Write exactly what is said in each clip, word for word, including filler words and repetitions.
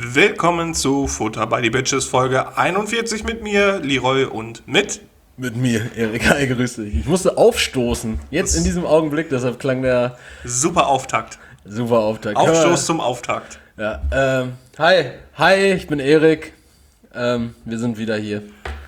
Willkommen zu Futter by the Bitches Folge einundvierzig mit mir, Leroy, und mit... Mit mir, Erik. Hi, grüß dich. Ich musste aufstoßen, jetzt in diesem Augenblick, deshalb klang der... Super Auftakt. Super Auftakt. Aufstoß zum Auftakt. Ja, ähm, hi, hi, ich bin Erik. Ähm, wir sind wieder hier.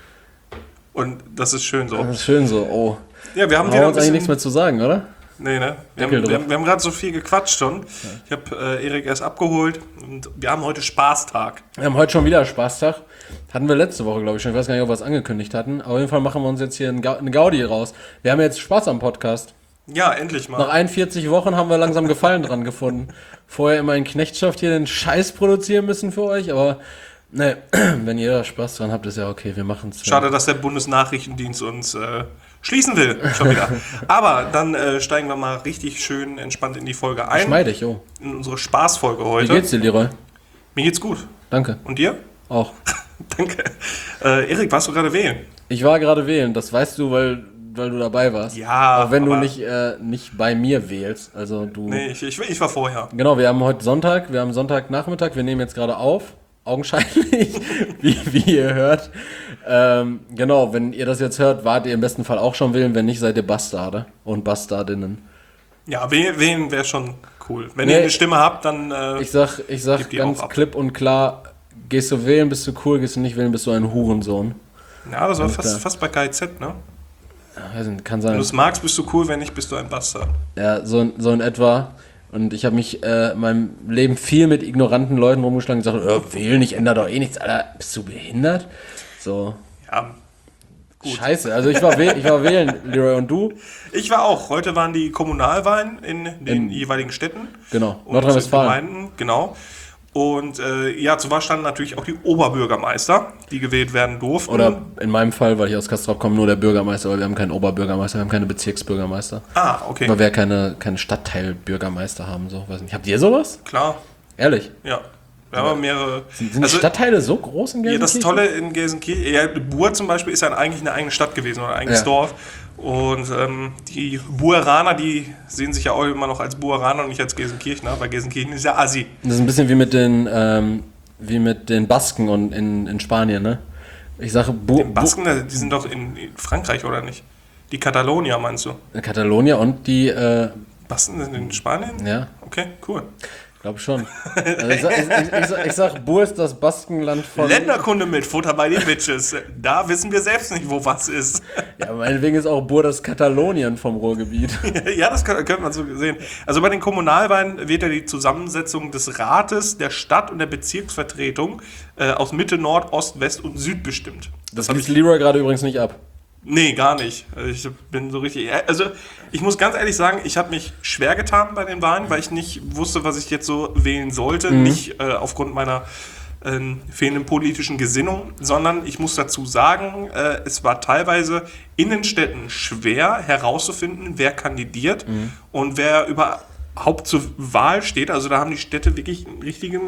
Und das ist schön so. Das ist schön so, oh. Ja, wir haben da wieder haben ein uns bisschen... eigentlich nichts mehr zu sagen, oder? Nee, ne? Wir haben, wir haben, wir haben gerade so viel gequatscht schon. Ja. Ich habe äh, Erik erst abgeholt und wir haben heute Spaßtag. Wir haben heute schon wieder Spaßtag. Hatten wir letzte Woche, glaube ich schon. Ich weiß gar nicht, ob wir es angekündigt hatten. Auf jeden Fall machen wir uns jetzt hier eine Gaudi raus. Wir haben jetzt Spaß am Podcast. Ja, endlich mal. Nach einundvierzig Wochen haben wir langsam Gefallen dran gefunden. Vorher immer in Knechtschaft hier den Scheiß produzieren müssen für euch, aber ne, wenn ihr Spaß dran habt, ist ja okay, wir machen es. Schade, dass der Bundesnachrichtendienst uns äh, schließen will, schon wieder. Aber dann äh, steigen wir mal richtig schön entspannt in die Folge ein. Geschmeidig, oh. In unsere Spaßfolge heute. Wie geht's dir, Leroy? Mir geht's gut. Danke. Und dir? Auch. Danke. Äh, Erik, warst du gerade wählen? Ich war gerade wählen, das weißt du, weil, weil du dabei warst. Ja, auch wenn du aber nicht, äh, nicht bei mir wählst. Also du. Nee, ich, ich, ich war vorher. Genau, wir haben heute Sonntag, wir haben Sonntagnachmittag, wir nehmen jetzt gerade auf. Augenscheinlich, wie, wie ihr hört. Ähm, genau, wenn ihr das jetzt hört, wart ihr im besten Fall auch schon wählen. Wenn nicht, seid ihr Bastarde und Bastardinnen. Ja, wählen, wählen wäre schon cool. Wenn nee, ihr eine Stimme habt, dann äh, Ich sag, ich sag ganz klipp und klar, gehst du wählen, bist du cool, gehst du nicht wählen, bist du ein Hurensohn. Ja, das war fast, fast bei K I Z, ne? Ja, weiß nicht, kann sein. Wenn du es magst, bist du cool, wenn nicht, bist du ein Bastard. Ja, so, so in etwa. Und ich habe mich äh, in meinem Leben viel mit ignoranten Leuten rumgeschlagen und gesagt, oh, wählen, ich ändere doch eh nichts. Alter, bist du behindert? So. Ja, gut. Scheiße, also ich war, wäh- ich war wählen, Leroy, und du? Ich war auch. Heute waren die Kommunalwahlen in den In- jeweiligen Städten. Genau, und Nordrhein-Westfalen. Gemeinden, genau. Und äh, ja, zur Wahl standen natürlich auch die Oberbürgermeister, die gewählt werden durften. Oder in meinem Fall, weil ich aus Castrop komme, nur der Bürgermeister, weil wir haben keinen Oberbürgermeister, wir haben keine Bezirksbürgermeister. Ah, okay. Weil wir keine, keine Stadtteilbürgermeister haben, so, weiß nicht. Habt ihr sowas? Klar, Ehrlich? ja. Wir haben mehrere. Sind, sind also, die Stadtteile so groß in ja, das Gelsenkirchen? Tolle in Gelsenkirchen, ja, Buhr zum Beispiel ist ja eigentlich eine eigene Stadt gewesen oder ein eigenes Ja. Dorf. Und ähm, die Bueraner, die sehen sich ja auch immer noch als Bueraner und nicht als Gelsenkirchner, weil Gelsenkirchen ist ja Assi. Das ist ein bisschen wie mit den, ähm, wie mit den Basken und in, in Spanien, ne? Ich sage, Bu- Die Basken, die sind doch in Frankreich, oder nicht? Die Katalonier, meinst du? Bu- Katalonier und die, äh, Basken sind in Spanien? ja, Okay, cool. glaube schon. Also ich, sag, ich, ich, ich, sag, ich sag, Bur ist das Baskenland von... Länderkunde mit Futter bei den Bitches. Da wissen wir selbst nicht, wo was ist. Ja, meinetwegen ist auch Bur das Katalonien vom Ruhrgebiet. Ja, das könnte man so sehen. Also bei den Kommunalwahlen wird ja die Zusammensetzung des Rates, der Stadt und der Bezirksvertretung äh, aus Mitte, Nord, Ost, West und Süd bestimmt. Das hab liest Leroy gerade übrigens nicht ab. Nee, gar nicht. Also ich bin so richtig. Also, ich muss ganz ehrlich sagen, ich habe mich schwer getan bei den Wahlen, weil ich nicht wusste, was ich jetzt so wählen sollte. Mhm. Nicht äh, aufgrund meiner äh, fehlenden politischen Gesinnung, sondern ich muss dazu sagen, äh, es war teilweise in den Städten schwer herauszufinden, wer kandidiert mhm. und wer überhaupt zur Wahl steht. Also, da haben die Städte wirklich einen richtigen.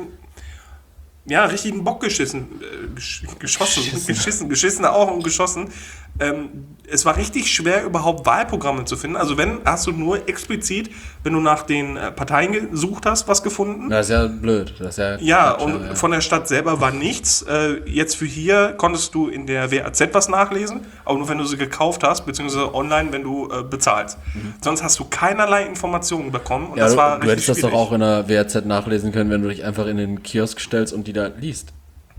Ja, richtigen Bock geschissen, äh, gesch- geschossen, geschissen. geschissen, geschissen auch und geschossen. Ähm, es war richtig schwer, überhaupt Wahlprogramme zu finden. Also wenn, hast du nur explizit, wenn du nach den äh, Parteien gesucht hast, was gefunden. Das ist ja blöd. Das ist ja, Ja, Quatsch, und ja. von der Stadt selber war nichts. Äh, jetzt für hier konntest du in der W A Z was nachlesen, aber nur wenn du sie gekauft hast, beziehungsweise online, wenn du äh, bezahlst. Mhm. Sonst hast du keinerlei Informationen bekommen. Und Ja, das du, war du hättest das doch schwierig. auch in der W A Z nachlesen können, wenn du dich einfach in den Kiosk stellst und die da liest.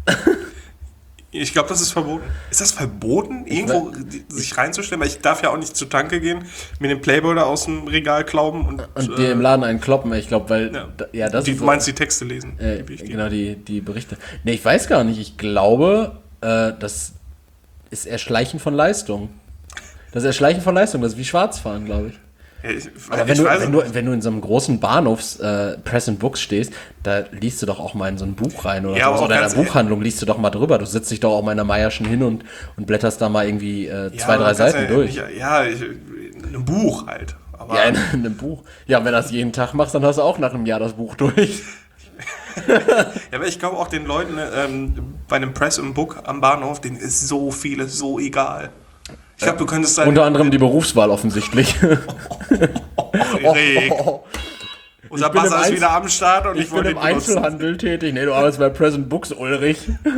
Ich glaube, das ist verboten. Ist das verboten, irgendwo die- sich reinzustellen? Weil ich darf ja auch nicht zur Tanke gehen, mir den Playboy da aus dem Regal klauben und, Und dir im Laden einen kloppen, ich glaube, weil... ja. da- ja, das die, ist du so- meinst die Texte lesen. Äh, die wichtig. genau, die, die Berichte. Nee, ich weiß gar nicht. Ich glaube, äh, das ist Erschleichen von Leistung. Das ist Erschleichen von Leistung, das ist wie Schwarzfahren, glaube ich. Ja, ich, Aber ich wenn du, weiß wenn, nicht. du, wenn du in so einem großen Bahnhofs äh, Press and Books stehst, da liest du doch auch mal in so ein Buch rein oder Ja, so. aber auch Oder in ganz einer Buchhandlung liest du doch mal drüber. Du sitzt dich doch auch mal in der Meierschen hin und, und blätterst da mal irgendwie äh, Ja, zwei, aber drei du kannst Seiten ja, durch. Ja, ja ich, in einem Buch halt. Aber Ja, in, in einem Buch. Ja, und wenn du das jeden Tag machst, dann hast du auch nach einem Jahr das Buch durch. Ja, aber ich glaube auch den Leuten ähm, bei einem Press and Book am Bahnhof, denen ist so vieles so egal. Ich glaube, du könntest halt... Unter anderem die Berufswahl offensichtlich. Oh, Erik. Unser Ich bin Buzzer im ist Einzel- wieder am Start und ich, Ich bin wollte im ihn benutzen. Einzelhandel tätig. Nee, du arbeitest bei Present Books, Ulrich.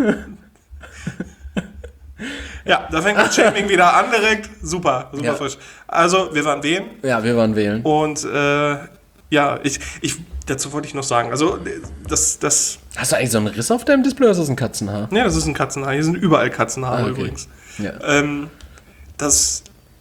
Ja, da fängt das Shaming wieder an direkt. Super, super Ja. frisch. Also, wir waren wählen. Ja, wir waren wählen. Und äh, ja, ich, ich, dazu wollte ich noch sagen, also das, das, Hast du eigentlich so einen Riss auf deinem Display oder ist das ein Katzenhaar? ne, das ist ein Katzenhaar. Hier sind überall Katzenhaare Ah, okay. übrigens. Ja. Ähm, das,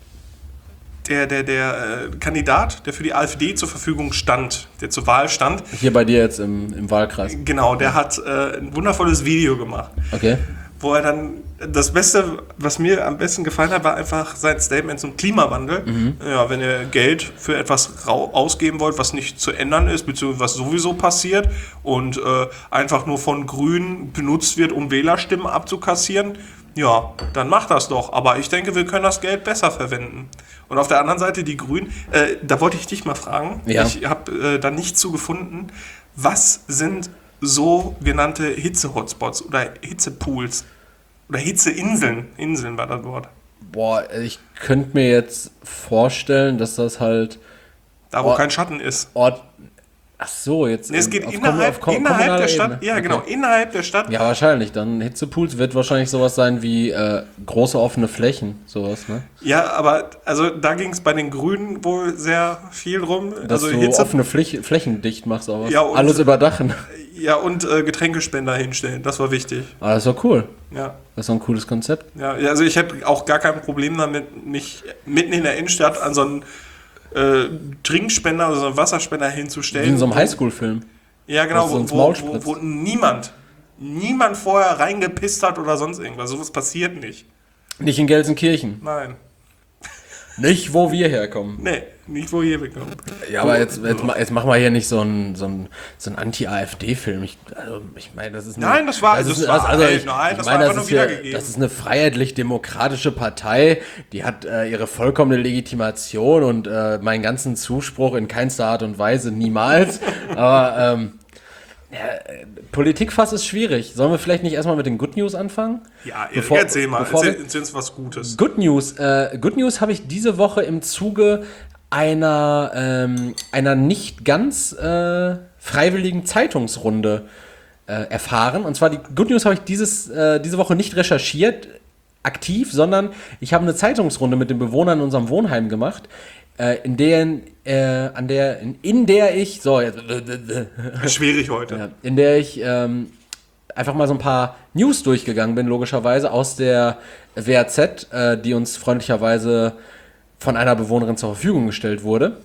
der, der, der äh, Kandidat, der für die AfD zur Verfügung stand, der zur Wahl stand, Hier bei dir jetzt im, im Wahlkreis. genau, der hat äh, ein wundervolles Video gemacht, Okay. wo er dann, das Beste, was mir am besten gefallen hat, war einfach sein Statement zum Klimawandel. Mhm. Ja, wenn ihr Geld für etwas rau- ausgeben wollt, was nicht zu ändern ist, beziehungsweise was sowieso passiert und äh, einfach nur von Grünen benutzt wird, um Wählerstimmen abzukassieren, ja, dann macht das doch. Aber ich denke, wir können das Geld besser verwenden. Und auf der anderen Seite die Grünen, äh, da wollte ich dich mal fragen, Ja. ich habe äh, da nichts zu gefunden, was sind sogenannte Hitze-Hotspots oder Hitzepools oder Hitzeinseln, Inseln war das Wort. Boah, ich könnte mir jetzt vorstellen, dass das halt Da, wo Oh. kein Schatten ist. Ort. Ach so, jetzt. Nee, es in- geht auf innerhalb, kom- auf kom- innerhalb kommunaler der Stadt. Ebene. Ja, genau, Okay. innerhalb der Stadt. Ja, wahrscheinlich. Dann Hitzepools wird wahrscheinlich sowas sein wie äh, große offene Flächen, sowas, ne? Ja, aber also da ging es bei den Grünen wohl sehr viel rum. Dass also du Hitze, offene Fläch Flächen dicht machst, aber Ja, und- alles überdachen. ja, und äh, Getränkespender hinstellen. Das war wichtig. Aber das war cool. Ja. Das ist doch ein cooles Konzept. Ja, ja, also ich hätte auch gar kein Problem damit, mich mitten in der Innenstadt an so einen äh, Trinkspender oder so einen Wasserspender hinzustellen. Wie in so einem Highschool-Film. Ja, genau, was so wo, ins wo, Maul wo, spritzt. wo niemand, niemand vorher reingepisst hat oder sonst irgendwas. Sowas passiert nicht. Nicht in Gelsenkirchen. Nein. Nicht, wo wir herkommen. Nee, nicht wo hier bekommen. Ja, aber jetzt, jetzt, ma- jetzt machen wir hier nicht so einen so einen- so einen Anti-AfD-Film. Ich, also, ich meine, das ist eine, Nein, das war- das das ist, war- also nein, ich, nein, ich das meine, war das einfach ist nur ja, wiedergegeben. das ist eine freiheitlich-demokratische Partei, die hat äh, ihre vollkommene Legitimation und äh, meinen ganzen Zuspruch in keinster Art und Weise, niemals. Aber ähm, ja, äh, Politikfass ist schwierig. Sollen wir vielleicht nicht erstmal mit den Good News anfangen? Ja, Erik, Bevor- erzähl mal. bevor Erzähl, wir- erzähl uns was Gutes. Good News. Äh, Good News habe ich diese Woche im Zuge einer, ähm, einer nicht ganz äh, freiwilligen Zeitungsrunde äh, erfahren. Und zwar die Good News habe ich dieses, äh, diese Woche nicht recherchiert, aktiv, sondern ich habe eine Zeitungsrunde mit den Bewohnern in unserem Wohnheim gemacht, äh, in der, äh, an der, in, in der ich, so jetzt, Schwierig heute. ja, in der ich ähm, einfach mal so ein paar News durchgegangen bin, logischerweise, aus der W A Z, äh, die uns freundlicherweise von einer Bewohnerin zur Verfügung gestellt wurde.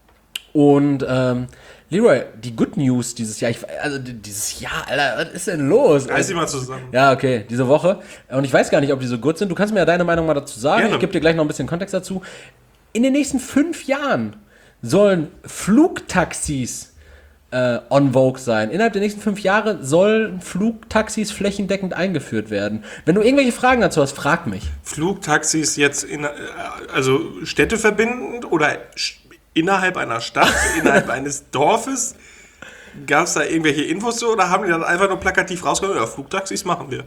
Und ähm, Leroy, die Good News dieses Jahr, ich, also d- dieses Jahr, Alter, was ist denn los? Reiß sie mal zusammen. Ja, okay, diese Woche. Und ich weiß gar nicht, ob die so gut sind. Du kannst mir ja deine Meinung mal dazu sagen. Gerne. Ich gebe dir gleich noch ein bisschen Kontext dazu. In den nächsten fünf Jahren sollen Flugtaxis äh, on vogue sein. Innerhalb der nächsten fünf Jahre sollen Flugtaxis flächendeckend eingeführt werden. Wenn du irgendwelche Fragen dazu hast, frag mich. Flugtaxis jetzt in, äh, also städteverbindend oder sch- innerhalb einer Stadt, innerhalb eines Dorfes? Gab es da irgendwelche Infos zu oder haben die dann einfach nur plakativ rausgekommen? Ja, Flugtaxis machen wir.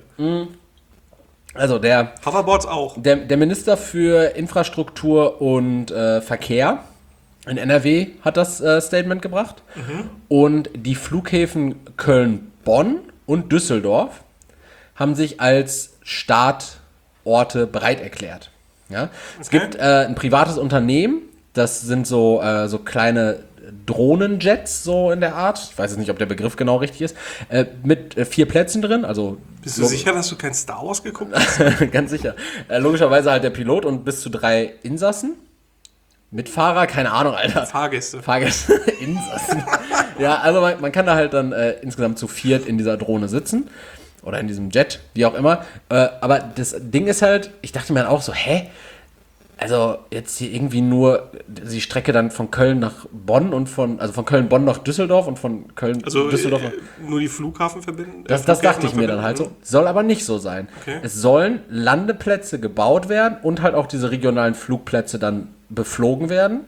Also der Hoverboards auch. Der, der Minister für Infrastruktur und äh, Verkehr in N R W hat das äh, Statement gebracht. Und die Flughäfen Köln-Bonn und Düsseldorf haben sich als Startorte bereit erklärt. Ja? Es Okay. gibt äh, ein privates Unternehmen, das sind so, äh, so kleine Drohnenjets, so in der Art. Ich weiß jetzt nicht, ob der Begriff genau richtig ist. Äh, mit äh, vier Plätzen drin, also Bist du sicher, dass du kein Star Wars geguckt hast? ganz sicher. Äh, logischerweise halt der Pilot und bis zu drei Insassen. Mitfahrer, keine Ahnung, Alter. Fahrgäste. Fahrgäste, Insassen. Ja, also man, man kann da halt dann äh, insgesamt zu viert in dieser Drohne sitzen. Oder in diesem Jet, wie auch immer. Äh, aber das Ding ist halt, ich dachte mir dann auch so, hä? Also jetzt hier irgendwie nur die Strecke dann von Köln nach Bonn und von, also von Köln-Bonn nach Düsseldorf und von Also Köln-Düsseldorf nach... äh, nur die Flughafen verbinden? Das, äh, das Flughäfen dachte ich mir dann halt so. verbinden? Soll aber nicht so sein. Okay. Es sollen Landeplätze gebaut werden und halt auch diese regionalen Flugplätze dann beflogen werden.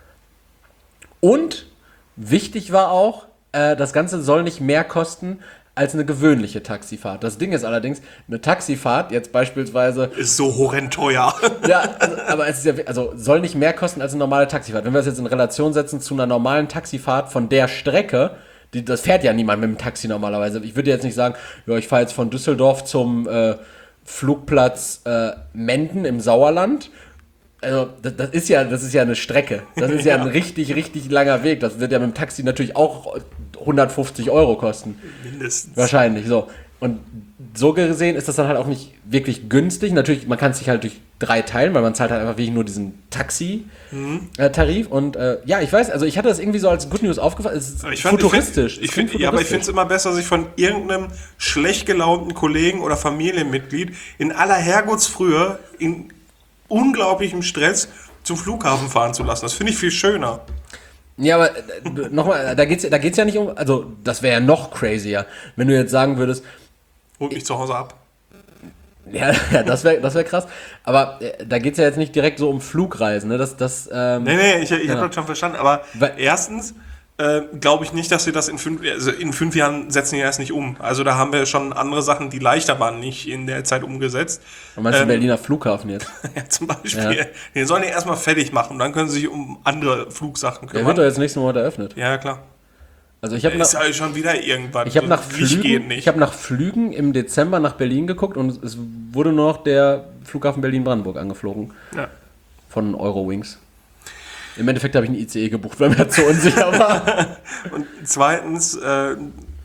Und wichtig war auch, äh, das Ganze soll nicht mehr kosten als eine gewöhnliche Taxifahrt. Das Ding ist allerdings, eine Taxifahrt jetzt beispielsweise... Ist so horrend teuer. Ja, also, aber es ist ja, also soll nicht mehr kosten als eine normale Taxifahrt. Wenn wir das jetzt in Relation setzen zu einer normalen Taxifahrt von der Strecke, die, das fährt ja niemand mit dem Taxi normalerweise. Ich würde jetzt nicht sagen, ja, ich fahre jetzt von Düsseldorf zum äh, Flugplatz äh, Menden im Sauerland. Also das, das ist ja, das ist ja eine Strecke. Das ist ja, ja ein richtig, richtig langer Weg. Das wird ja mit dem Taxi natürlich auch hundertfünfzig Euro kosten. Mindestens. Wahrscheinlich, so. Und so gesehen ist das dann halt auch nicht wirklich günstig. Natürlich, man kann es sich halt durch drei teilen, weil man zahlt halt einfach wirklich nur diesen Taxi-Tarif. Mhm. Und äh, ja, ich weiß, also ich hatte das irgendwie so als Good News aufgefallen. Es ist ich fand, futuristisch. Ich find, ich find, ja, aber ich finde es immer besser, sich von irgendeinem schlecht gelaunten Kollegen oder Familienmitglied in aller Herrgottsfrühe in unglaublichem Stress zum Flughafen fahren zu lassen. Das finde ich viel schöner. Ja, aber äh, nochmal, da geht's, da geht's ja nicht um, also das wäre ja noch crazier, wenn du jetzt sagen würdest, holt mich zu Hause ab. Ja, ja das wäre das wär krass. Aber äh, da geht es ja jetzt nicht direkt so um Flugreisen. Ne? Das, das, ähm, nee, nee, ich, ich genau. habe das schon verstanden. Aber Weil, erstens äh, glaube ich nicht, dass wir das in fünf, also in fünf Jahren setzen wir erst nicht um. Also da haben wir schon andere Sachen, die leichter waren, nicht in der Zeit umgesetzt. Und meinst du ähm, Berliner Flughafen jetzt? Ja, zum Beispiel. Ja. Den sollen die erstmal fertig machen. Dann können sie sich um andere Flugsachen kümmern. Der wird doch jetzt nächsten Monat eröffnet. Ja, klar. Also ich habe ist nach, ja schon wieder irgendwann. ich hab nach, Licht geht Flügen, nicht. ich hab nach Flügen im Dezember nach Berlin geguckt und es wurde nur noch der Flughafen Berlin-Brandenburg angeflogen. Ja. Von Eurowings. Im Endeffekt habe ich einen I C E gebucht, weil mir das so unsicher war. Und zweitens, äh,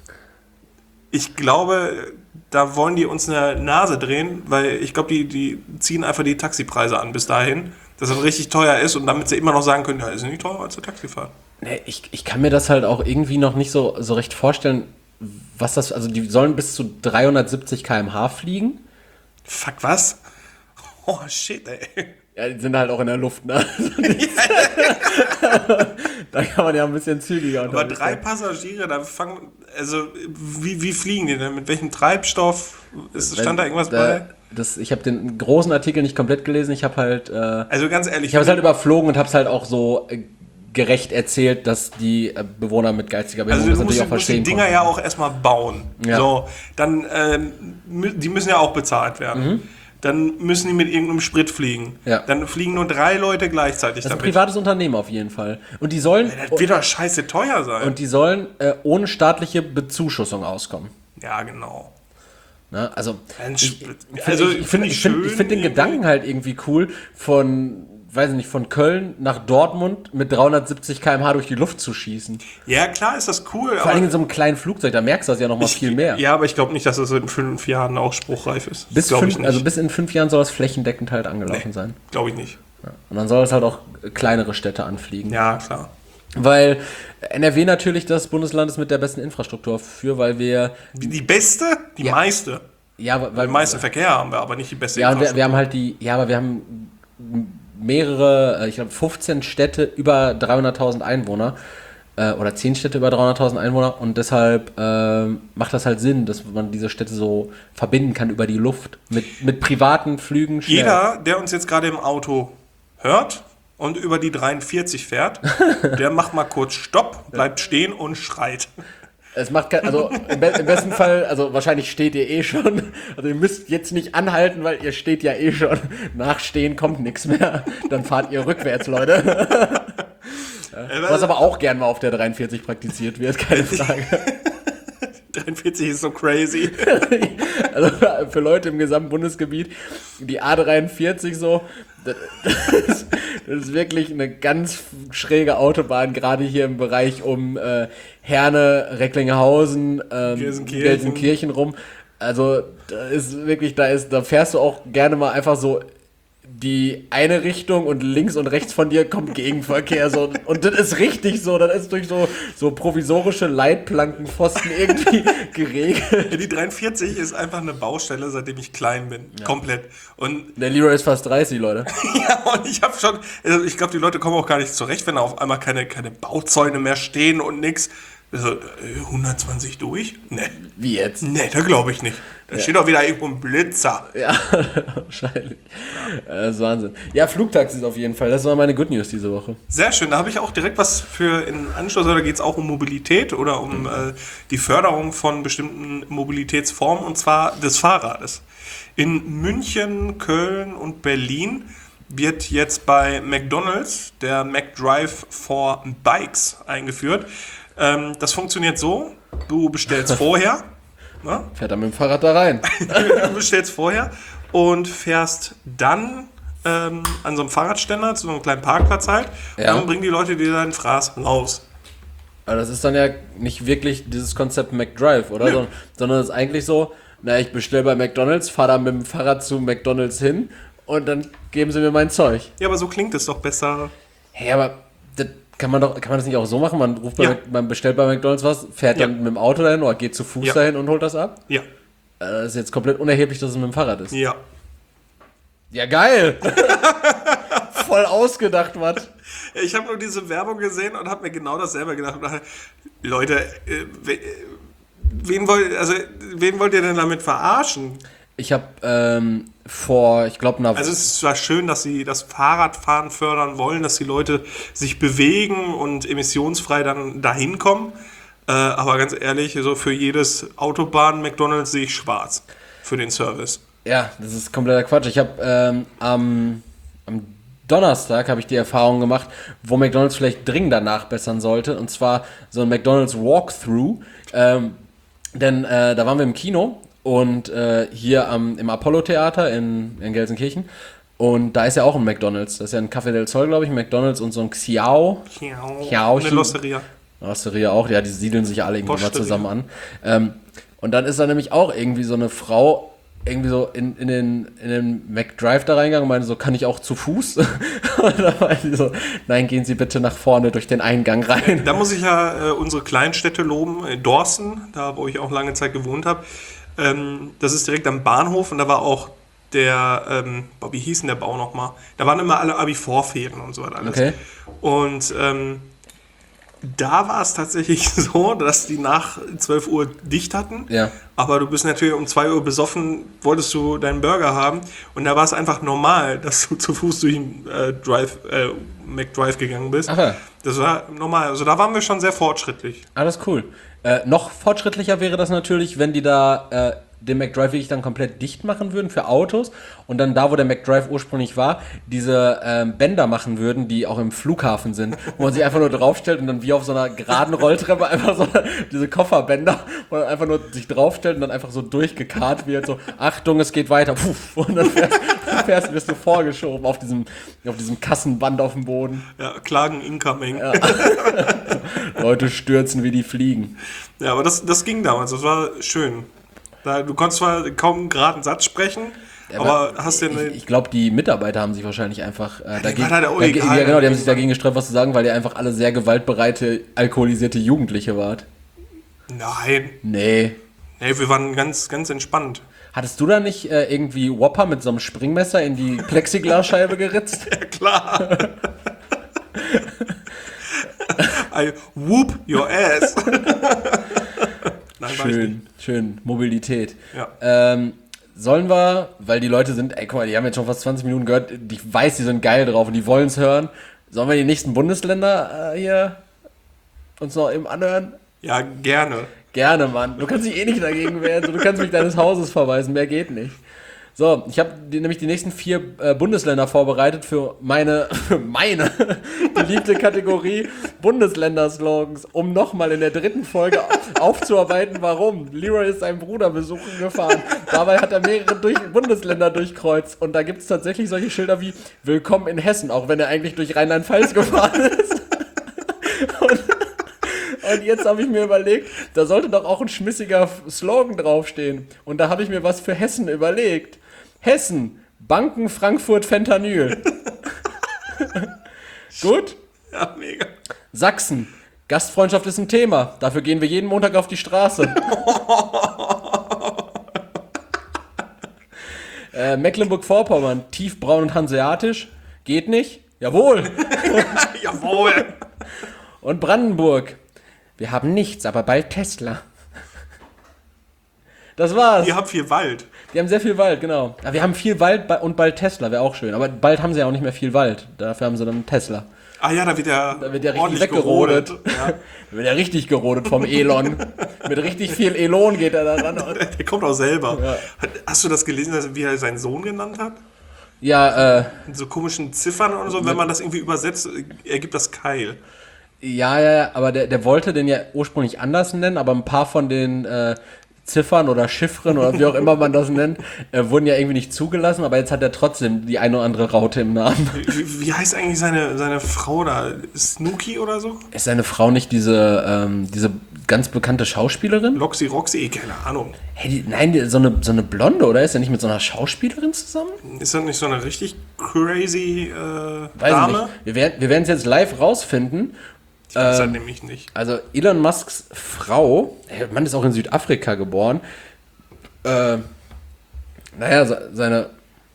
ich glaube, da wollen die uns eine Nase drehen, weil ich glaube, die, die ziehen einfach die Taxipreise an bis dahin, dass das richtig teuer ist und damit sie immer noch sagen können, ja, ist nicht teurer als eine Taxifahrt. Nee, ich, ich kann mir das halt auch irgendwie noch nicht so, so recht vorstellen, was das, also die sollen bis zu dreihundertsiebzig Kilometer pro Stunde fliegen. Fuck, was? Oh, shit, ey. Ja, die sind halt auch in der Luft, ne? Da kann man ja ein bisschen zügiger Aber drei Passagiere, da fangen, also wie, wie fliegen die denn? Mit welchem Treibstoff? Ist, stand da irgendwas da, bei? Das, ich habe den großen Artikel nicht komplett gelesen, ich habe halt... Äh, also ganz ehrlich... Ich habe es halt überflogen und habe es halt auch so... Äh, gerecht erzählt, dass die Bewohner mit geistiger Behinderung also das natürlich musst, auch verstehen die Dinger konnten. ja auch erstmal bauen. Ja. So, dann, ähm, die müssen ja auch bezahlt werden. Mhm. Dann müssen die mit irgendeinem Sprit fliegen. Ja. Dann fliegen nur drei Leute gleichzeitig das ist damit. ein privates Unternehmen auf jeden Fall. Und die sollen... Ja, das wird doch scheiße teuer sein. Und die sollen äh, ohne staatliche Bezuschussung auskommen. Ja, genau. Ne? Also, ich, also, ich finde ich find, ich find den Gedanken halt irgendwie cool von... weiß ich nicht, von Köln nach Dortmund mit dreihundertsiebzig Kilometer pro Stunde durch die Luft zu schießen. Ja, klar ist das cool. Vor allem in so einem kleinen Flugzeug, da merkst du das ja noch mal ich, viel mehr. Ja, aber ich glaube nicht, dass das in fünf Jahren auch spruchreif ist. Bis Glaube fünf, ich nicht. also bis in fünf Jahren soll das flächendeckend halt angelaufen nee, sein. Glaube ich nicht. Ja. Und dann soll es halt auch kleinere Städte anfliegen. Ja, klar. Weil N R W natürlich das Bundesland ist mit der besten Infrastruktur für, weil wir... Die beste? Die ja. meiste. Ja, weil... Den meisten Verkehr haben wir, aber nicht die beste ja, Infrastruktur. Wir, wir haben halt die... Ja, aber wir haben... mehrere, ich glaube fünfzehn Städte über dreihunderttausend Einwohner äh, oder zehn Städte über dreihunderttausend Einwohner und deshalb äh, macht das halt Sinn, dass man diese Städte so verbinden kann über die Luft mit, mit privaten Flügen. Schnell. Jeder, der uns jetzt gerade im Auto hört und über die dreiundvierzig fährt, der macht mal kurz Stopp, bleibt stehen und schreit. Es macht kein, also im, be- im besten Fall, also wahrscheinlich steht ihr eh schon. Also ihr müsst jetzt nicht anhalten, weil ihr steht ja eh schon. Nachstehen kommt nichts mehr. Dann fahrt ihr rückwärts, Leute. Was aber auch gern mal auf der dreiundvierzig praktiziert wird, keine Frage. dreiundvierzig ist so crazy. Also für Leute im gesamten Bundesgebiet, die A dreiundvierzig so, das ist, das ist wirklich eine ganz schräge Autobahn, gerade hier im Bereich um äh, Herne, Recklinghausen, ähm, Gelsenkirchen. Gelsenkirchen rum. Also da ist wirklich, da ist, da fährst du auch gerne mal einfach so die eine Richtung und links und rechts von dir kommt Gegenverkehr. So. Und das ist richtig so, das ist durch so, so provisorische Leitplankenpfosten irgendwie geregelt. Die dreiundvierzig ist einfach eine Baustelle, seitdem ich klein bin. Ja. Komplett. Und der Leroy ist fast dreißig, Leute. ja, und ich habe schon, also ich glaube, die Leute kommen auch gar nicht zurecht, wenn da auf einmal keine, keine Bauzäune mehr stehen und nix. So, äh, hundertzwanzig durch? Ne. Wie jetzt? Ne, da glaube ich nicht. Da ja. steht doch wieder irgendwo ein Blitzer. Ja, wahrscheinlich. Das ist Wahnsinn. Ja, Flugtaxis auf jeden Fall. Das war meine Good News diese Woche. Sehr schön. Da habe ich auch direkt was für in Anschluss. Da geht es auch um Mobilität oder um mhm. äh, die Förderung von bestimmten Mobilitätsformen, und zwar des Fahrrades. In München, Köln und Berlin wird jetzt bei McDonald's der McDrive for Bikes eingeführt. Ähm, das funktioniert so, du bestellst vorher. Ne? Fährt dann mit dem Fahrrad da rein. Du bestellst vorher und fährst dann ähm, an so einem Fahrradständer zu so einem kleinen Parkplatz halt. Ja. Und dann bringen die Leute dir deinen Fraß raus. Aber das ist dann ja nicht wirklich dieses Konzept McDrive, oder? Ja. Sondern es ist eigentlich so, na, ich bestelle bei McDonald's, fahre dann mit dem Fahrrad zu McDonald's hin und dann geben sie mir mein Zeug. Ja, aber so klingt es doch besser. Hey, aber das kann man doch, kann man das nicht auch so machen? Man ruft bei, ja. man bestellt bei McDonald's was, fährt ja. dann mit dem Auto dahin oder geht zu Fuß ja. dahin und holt das ab? Ja. Das ist jetzt komplett unerheblich, dass es mit dem Fahrrad ist. Ja. Ja, geil! Voll ausgedacht, was? Ich habe nur diese Werbung gesehen und habe mir genau dasselbe gedacht. Und dachte, Leute, äh, wen, wollt, also, wen wollt ihr denn damit verarschen? Ich habe ähm, vor, ich glaube, einer Also es ist zwar schön, dass sie das Fahrradfahren fördern wollen, dass die Leute sich bewegen und emissionsfrei dann dahin kommen. Äh, aber ganz ehrlich, so für jedes Autobahn-McDonald's sehe ich schwarz für den Service. Ja, das ist kompletter Quatsch. Ich habe ähm, am, am Donnerstag habe ich die Erfahrung gemacht, wo McDonald's vielleicht dringender nachbessern sollte. Und zwar so ein McDonald's Walkthrough. Ähm, denn äh, da waren wir im Kino. Und äh, hier am, im Apollo-Theater in, in Gelsenkirchen. Und da ist ja auch ein McDonald's. Das ist ja ein Café del Sol, glaube ich, ein McDonald's und so ein Xiao. Xiao. Xiao. Eine Losteria. Losteria auch, ja, die siedeln sich alle irgendwie mal zusammen an. Ähm, und dann ist da nämlich auch irgendwie so eine Frau irgendwie so in, in, den, in den McDrive da reingegangen und meinte so, kann ich auch zu Fuß? Und da meinte sie so, nein, gehen Sie bitte nach vorne durch den Eingang rein. Da muss ich ja äh, unsere Kleinstädte loben. Dorsten, da wo ich auch lange Zeit gewohnt habe. Ähm, das ist direkt am Bahnhof und da war auch der, ähm, boah, wie hieß denn der Bau nochmal? Da waren immer alle Abi-Vorfäden und so weiter alles. Okay. Und ähm, da war es tatsächlich so, dass die nach zwölf Uhr dicht hatten. Ja. Aber du bist natürlich um zwei Uhr besoffen, wolltest du deinen Burger haben. Und da war es einfach normal, dass du zu Fuß durch den äh, Drive, äh, McDrive gegangen bist. Aha. Das war normal. Also da waren wir schon sehr fortschrittlich. Alles cool. Äh, noch fortschrittlicher wäre das natürlich, wenn die da äh, den McDrive wirklich dann komplett dicht machen würden für Autos und dann da, wo der McDrive ursprünglich war, diese ähm, Bänder machen würden, die auch im Flughafen sind, wo man sich einfach nur draufstellt und dann wie auf so einer geraden Rolltreppe einfach so diese Kofferbänder, wo man einfach nur sich draufstellt und dann einfach so durchgekarrt wird, so Achtung, es geht weiter, puff, und dann fährst, fährst wirst du vorgeschoben auf diesem, auf diesem Kassenband auf dem Boden. Ja, Klagen incoming. Ja. Leute stürzen wie die Fliegen. Ja, aber das, das ging damals, das war schön. Da, du konntest zwar kaum gerade einen Satz sprechen, ja, aber, aber hast ja eine... Ich, ich glaube, die Mitarbeiter haben sich wahrscheinlich einfach äh, dagegen... Halt auch dagegen egal, ja, genau, die haben sich dagegen gesträubt, was zu sagen, weil ihr einfach alle sehr gewaltbereite, alkoholisierte Jugendliche wart. Nein. Nee. Nee, wir waren ganz, ganz entspannt. Hattest du da nicht äh, irgendwie Whopper mit so einem Springmesser in die Plexiglasscheibe geritzt? Ja, klar. I whoop your ass. Nein, schön, schön. Mobilität. Ja. Ähm, sollen wir, weil die Leute sind, ey, guck mal, die haben jetzt schon fast zwanzig Minuten gehört, ich weiß, die sind geil drauf und die wollen es hören. Sollen wir die nächsten Bundesländer äh, hier uns noch eben anhören? Ja, gerne. Gerne, Mann. Du kannst dich eh nicht dagegen wehren. Du kannst mich deines Hauses verweisen, mehr geht nicht. So, ich habe nämlich die nächsten vier äh, Bundesländer vorbereitet für meine, für meine beliebte Kategorie Bundesländer-Slogans, um nochmal in der dritten Folge aufzuarbeiten, warum. Leroy ist seinen Bruder besuchen gefahren. Dabei hat er mehrere durch, Bundesländer durchkreuzt. Und da gibt es tatsächlich solche Schilder wie Willkommen in Hessen, auch wenn er eigentlich durch Rheinland-Pfalz gefahren ist. Und Und jetzt habe ich mir überlegt, da sollte doch auch ein schmissiger Slogan draufstehen. Und da habe ich mir was für Hessen überlegt. Hessen, Banken, Frankfurt, Fentanyl. Gut? Ja, mega. Sachsen, Gastfreundschaft ist ein Thema. Dafür gehen wir jeden Montag auf die Straße. äh, Mecklenburg-Vorpommern, tiefbraun und hanseatisch. Geht nicht? Jawohl. Jawohl. Und Brandenburg. Wir haben nichts, aber bald Tesla. Das war's. Ihr habt viel Wald. Wir haben sehr viel Wald, genau. Aber wir haben viel Wald und bald Tesla, wäre auch schön. Aber bald haben sie ja auch nicht mehr viel Wald. Dafür haben sie dann Tesla. Ah ja, da wird ja, Da wird ja richtig ordentlich weggerodet. gerodet. Ja. Da wird ja richtig gerodet vom Elon. Mit richtig viel Elon geht er da ran. Der kommt auch selber. Ja. Hat, hast du das gelesen, dass- wie er seinen Sohn genannt hat? Ja, äh, Mit so komischen Ziffern und so, wenn man das irgendwie übersetzt, ergibt das Keil. ja, ja, ja, aber der, der wollte den ja ursprünglich anders nennen, aber ein paar von den äh, Ziffern oder Chiffren oder wie auch immer man das nennt, äh, wurden ja irgendwie nicht zugelassen, aber jetzt hat er trotzdem die eine oder andere Raute im Namen. Wie, wie heißt eigentlich seine, seine Frau da? Snooki oder so? Ist seine Frau nicht diese, ähm, diese ganz bekannte Schauspielerin? Loxy Roxy, eh, keine Ahnung. Hey, die, nein, die, so, eine, so eine Blonde, oder? Ist er nicht mit so einer Schauspielerin zusammen? Ist das nicht so eine richtig crazy äh, Weiß ich Dame? nicht. Wir werden wir werden es jetzt live rausfinden. Ich weiß Ähm, halt nämlich nicht. Also Elon Musks Frau, der Mann ist auch in Südafrika geboren. Äh, naja, se- seine,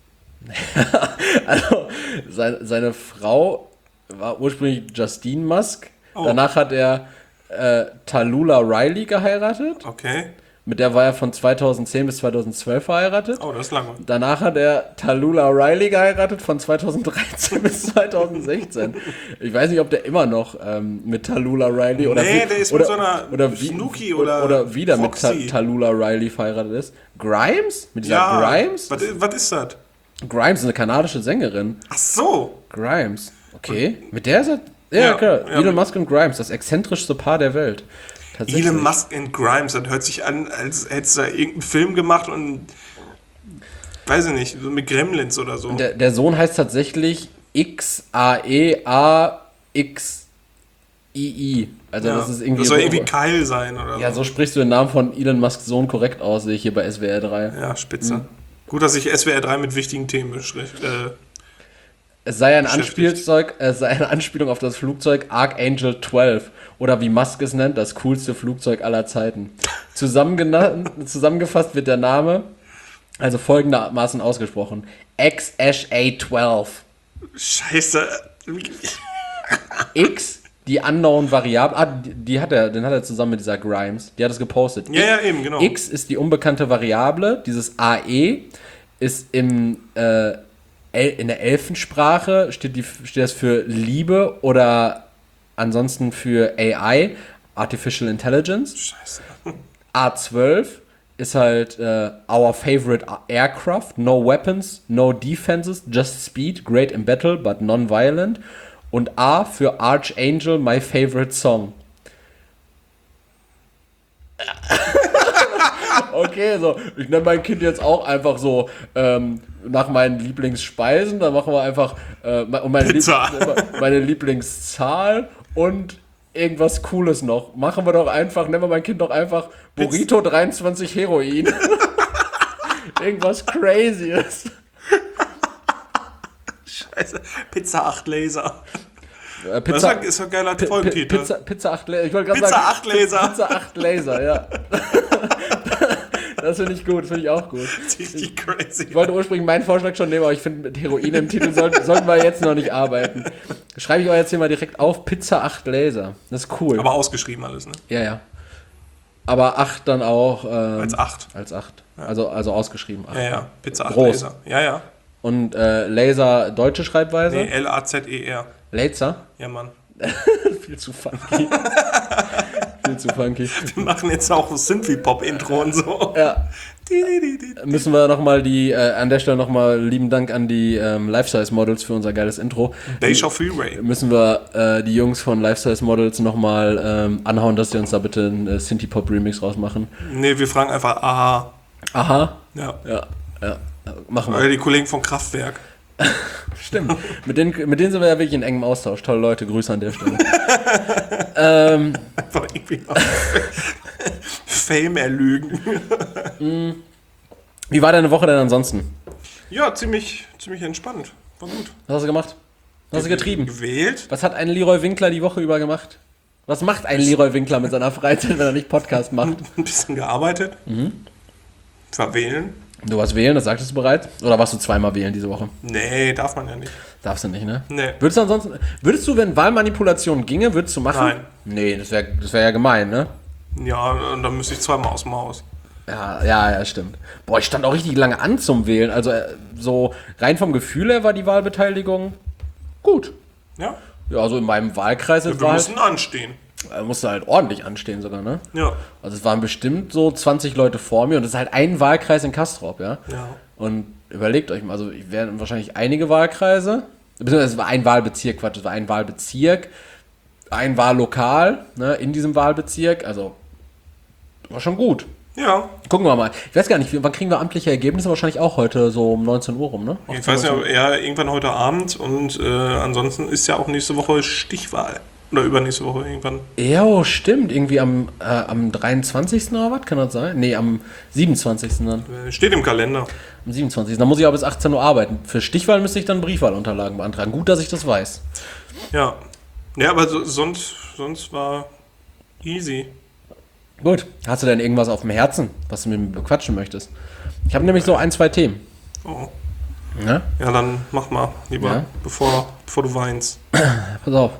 also seine, seine Frau war ursprünglich Justine Musk. Oh. Danach hat er äh, Tallulah Riley geheiratet. Okay. Mit der war er von zweitausendzehn bis zweitausendzwölf verheiratet. Oh, das ist lange. Danach hat er Tallulah Riley geheiratet von zweitausenddreizehn bis zweitausendsechzehn. Ich weiß nicht, ob der immer noch ähm, mit Tallulah Riley oder Nee, wie- der ist oder, mit so einer oder wie, Snooki oder oder wieder Foxy. mit Ta Tallulah Riley verheiratet ist. Grimes? Mit dieser Ja, Grimes? was, ist- was ist das? Grimes ist eine kanadische Sängerin. Ach so. Grimes. Okay. Mit der ist er. Ja, Ja, klar. ja, Elon mit- Musk und Grimes, das exzentrischste Paar der Welt. Tatsächlich. Elon Musk and Grimes, das hört sich an, als hättest du da irgendeinen Film gemacht und weiß ich nicht, so mit Gremlins oder so. Der, der Sohn heißt tatsächlich X A E A X I I. Also ja, das ist irgendwie. das soll so- irgendwie Kyle sein oder ja, so. so sprichst du den Namen von Elon Musks Sohn korrekt aus, sehe ich hier bei S W R drei. Ja, spitze. Mhm. Gut, dass ich S W R drei mit wichtigen Themen beschrift. Äh, Es sei ein Beschäftigt. Anspielzeug, es sei eine Anspielung auf das Flugzeug Archangel zwölf oder wie Musk es nennt, das coolste Flugzeug aller Zeiten. Zusammengena- zusammengefasst wird der Name also folgendermaßen ausgesprochen: X S A zwölf. Scheiße. X, die unknown Variable, ah, die, die hat er, den hat er zusammen mit dieser Grimes, die hat es gepostet. Ja, ja, eben, genau. X ist die unbekannte Variable, dieses A E ist im, äh, El- in der Elfensprache, steht, die, steht das für Liebe oder ansonsten für A I, Artificial Intelligence. Scheiße. A zwölf ist halt äh, our favorite aircraft, no weapons, no defenses, just speed, great in battle, but non-violent. Und A für Archangel, my favorite song. Okay, so, ich nenne mein Kind jetzt auch einfach so ähm, nach meinen Lieblingsspeisen, dann machen wir einfach äh, me- und meine, Lieb Pizza. meine Lieblingszahl und irgendwas Cooles noch. Machen wir doch einfach, nennen wir mein Kind doch einfach Burrito dreiundzwanzig Heroin. Irgendwas Crazyes. Scheiße. Pizza acht Laser. Äh, Das Pizza, ist doch ein geiler Pi- Folgentitel. Pizza, Pizza acht Laser. Ich wollte gerade Pizza sagen, acht Laser. Pizza acht Laser, ja. Das finde ich gut, das finde ich auch gut. Das ist richtig crazy. Ich wollte ursprünglich meinen Vorschlag schon nehmen, aber ich finde, mit Heroin im Titel sollten, sollten wir jetzt noch nicht arbeiten. Schreibe ich euch jetzt hier mal direkt auf: Pizza acht Laser. Das ist cool. Aber ausgeschrieben alles, ne? ja, ja. Aber acht dann auch. Ähm, Als acht. Als acht. Also, also ausgeschrieben. acht. Ja, ja. Pizza acht Groß. Laser. Ja, ja. Und äh, Laser, deutsche Schreibweise? Nee, L A Z E R. Laser? Ja, Mann. Viel zu funky. Viel zu funky. Wir machen jetzt auch ein Synthie-Pop-Intro und so. Ja. Die, die, die, die. Müssen wir nochmal die, äh, an der Stelle nochmal lieben Dank an die ähm, Life-Size-Models für unser geiles Intro. Deja Freeway. Müssen wir äh, die Jungs von Life-Size-Models nochmal ähm, anhauen, dass sie uns da bitte einen äh, Synthie-Pop-Remix rausmachen. Nee, wir fragen einfach, aha. Aha. Ja. Ja, ja. Machen wir. Oder die Kollegen von Kraftwerk. Stimmt. Mit denen, mit denen sind wir ja wirklich in engem Austausch. Tolle Leute, Grüße an der Stelle. ähm, Einfach irgendwie mal Fame erlügen. wie war deine Woche denn ansonsten? Ja, ziemlich, ziemlich entspannt. War gut. Was hast du gemacht? Was hast du getrieben? Gewählt. Was hat ein Leroy Winkler die Woche über gemacht? Was macht ein Leroy Winkler mit seiner Freizeit, wenn er nicht Podcast macht? Ein bisschen gearbeitet. Mhm. Verwählen. Du warst wählen, das sagtest du bereits? Oder warst du zweimal wählen diese Woche? Nee, darf man ja nicht. Darfst du nicht, ne? Nee. Würdest du ansonsten, würdest du, wenn Wahlmanipulation ginge, würdest du machen? Nein. Nee, das wäre das wär ja gemein, ne? Ja, und dann müsste ich zweimal aus dem Haus. Ja, ja, ja, stimmt. Boah, ich stand auch richtig lange an zum Wählen. Also äh, so rein vom Gefühl her war die Wahlbeteiligung gut. Ja? Ja, also in meinem Wahlkreis Wir war mussten anstehen. halt, musste halt ordentlich anstehen sogar, ne? Ja. Also es waren bestimmt so zwanzig Leute vor mir und es ist halt ein Wahlkreis in Castrop, ja? Ja. Und überlegt euch mal, also ich wären wahrscheinlich einige Wahlkreise, beziehungsweise es war ein Wahlbezirk, Quatsch, es war ein Wahlbezirk, ein Wahllokal, ne, in diesem Wahlbezirk, also war schon gut. Ja. Gucken wir mal. Ich weiß gar nicht, wann kriegen wir amtliche Ergebnisse? Wahrscheinlich auch heute so um neunzehn Uhr rum, ne? Ich weiß ja, eher irgendwann heute Abend und äh, ansonsten ist ja auch nächste Woche Stichwahl. Oder übernächste Woche irgendwann. Ja, oh, stimmt. Irgendwie am, äh, am dreiundzwanzigsten oder was? Kann das sein? Nee, am siebenundzwanzigsten dann. Äh, Steht im Kalender. Am siebenundzwanzigsten Dann muss ich aber bis achtzehn Uhr arbeiten. Für Stichwahl müsste ich dann Briefwahlunterlagen beantragen. Gut, dass ich das weiß. Ja. Ja, aber so, sonst, sonst war easy. Gut. Hast du denn irgendwas auf dem Herzen, was du mit mir bequatschen möchtest? Ich habe nämlich so ein, zwei Themen. Oh. Ja? Ja, dann mach mal, lieber, Ja. bevor, bevor du weinst. Pass auf.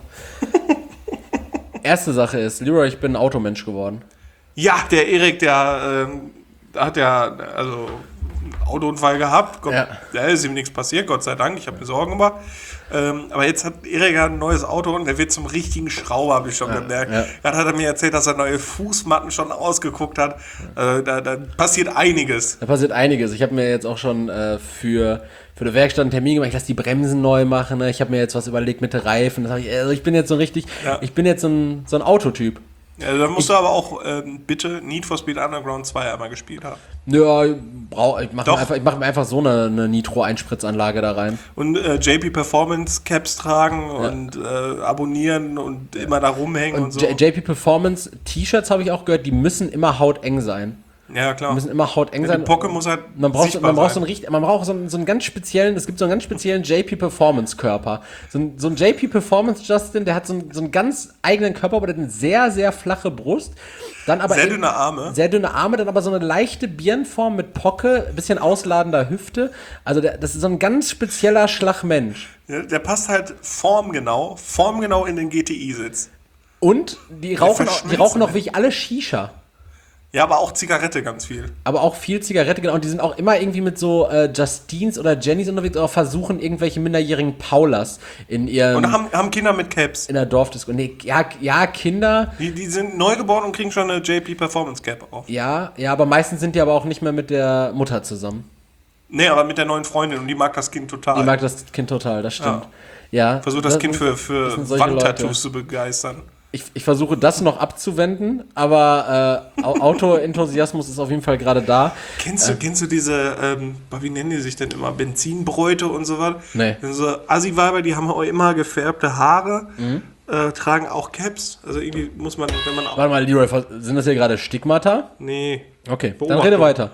Erste Sache ist, Leroy, ich bin ein Automensch geworden. Ja, der Erik, der ähm, hat ja also einen Autounfall gehabt. Gott, Ja. Da ist ihm nichts passiert, Gott sei Dank. Ich habe mir Sorgen gemacht. Ähm, aber jetzt hat Erik ja ein neues Auto und der wird zum richtigen Schrauber, habe ich schon Ja, gemerkt. ja. Gerade hat er mir erzählt, dass er neue Fußmatten schon ausgeguckt hat. Äh, da, da passiert einiges. Da passiert einiges. Ich habe mir jetzt auch schon äh, für, für die Werkstatt einen Termin gemacht. Ich lasse die Bremsen neu machen. Ne? Ich habe mir jetzt was überlegt mit den Reifen. Das hab ich, also ich bin jetzt so richtig, Ja. ich bin jetzt so ein, so ein Autotyp. Ja, dann musst du aber auch ähm, bitte Need for Speed Underground zwei einmal gespielt haben. Ja, brauch, ich mache Doch. mir, einfach- ich mach mir einfach so eine, eine Nitro-Einspritzanlage da rein. Und äh, J P Performance Caps tragen und äh, abonnieren und immer da rumhängen und, Und so. J- J P Performance T-Shirts habe ich auch gehört, die müssen immer hauteng sein. Ja, klar. Die müssen immer hauteng Die sein. Pocke muss halt Man braucht, sichtbar man braucht so sein. einen richtig, man braucht so einen, so einen ganz speziellen, es gibt so einen ganz speziellen J P Performance Körper. So ein, so ein J P Performance Justin, der hat so einen, so einen ganz eigenen Körper, aber der hat eine sehr, sehr flache Brust. Dann aber Sehr eben- dünne Arme. Sehr dünne Arme, dann aber so eine leichte Birnenform mit Pocke, ein bisschen ausladender Hüfte. Also der, das ist so ein ganz spezieller Schlagmensch. Ja, der passt halt formgenau, formgenau in den G T I-Sitz. Und die rauchen, auch, die verschmilzt rauchen auch damit. wirklich alle Shisha. Ja, aber auch Zigarette ganz viel. Aber auch viel Zigarette, genau. Und die sind auch immer irgendwie mit so äh, Justines oder Jennys unterwegs, oder versuchen irgendwelche minderjährigen Paulas in ihrem, Und haben, haben Kinder mit Caps. in der Dorfdisco. Nee, ja, ja, Kinder, Die, die sind neugeboren und kriegen schon eine J P Performance Cap auf. ja, ja, aber meistens sind die aber auch nicht mehr mit der Mutter zusammen. Nee, aber mit der neuen Freundin und die mag das Kind total. Die mag das Kind total, das stimmt. Ja. Versucht das, Kind für, für das sind solche Wandtattoos Leute. zu begeistern. Ich, ich versuche das noch abzuwenden, aber äh, Au- Autoenthusiasmus ist auf jeden Fall gerade da. Kennst du, kennst du diese, ähm, wie nennen die sich denn immer, Benzinbräute und so was? Nee. So Assi-Weiber, die haben auch immer gefärbte Haare, Mhm. äh, tragen auch Caps. Also irgendwie muss man, wenn man auch... Warte mal, Leroy, sind das hier gerade Stigmata? Nee. Okay, dann Beobachtung. rede weiter.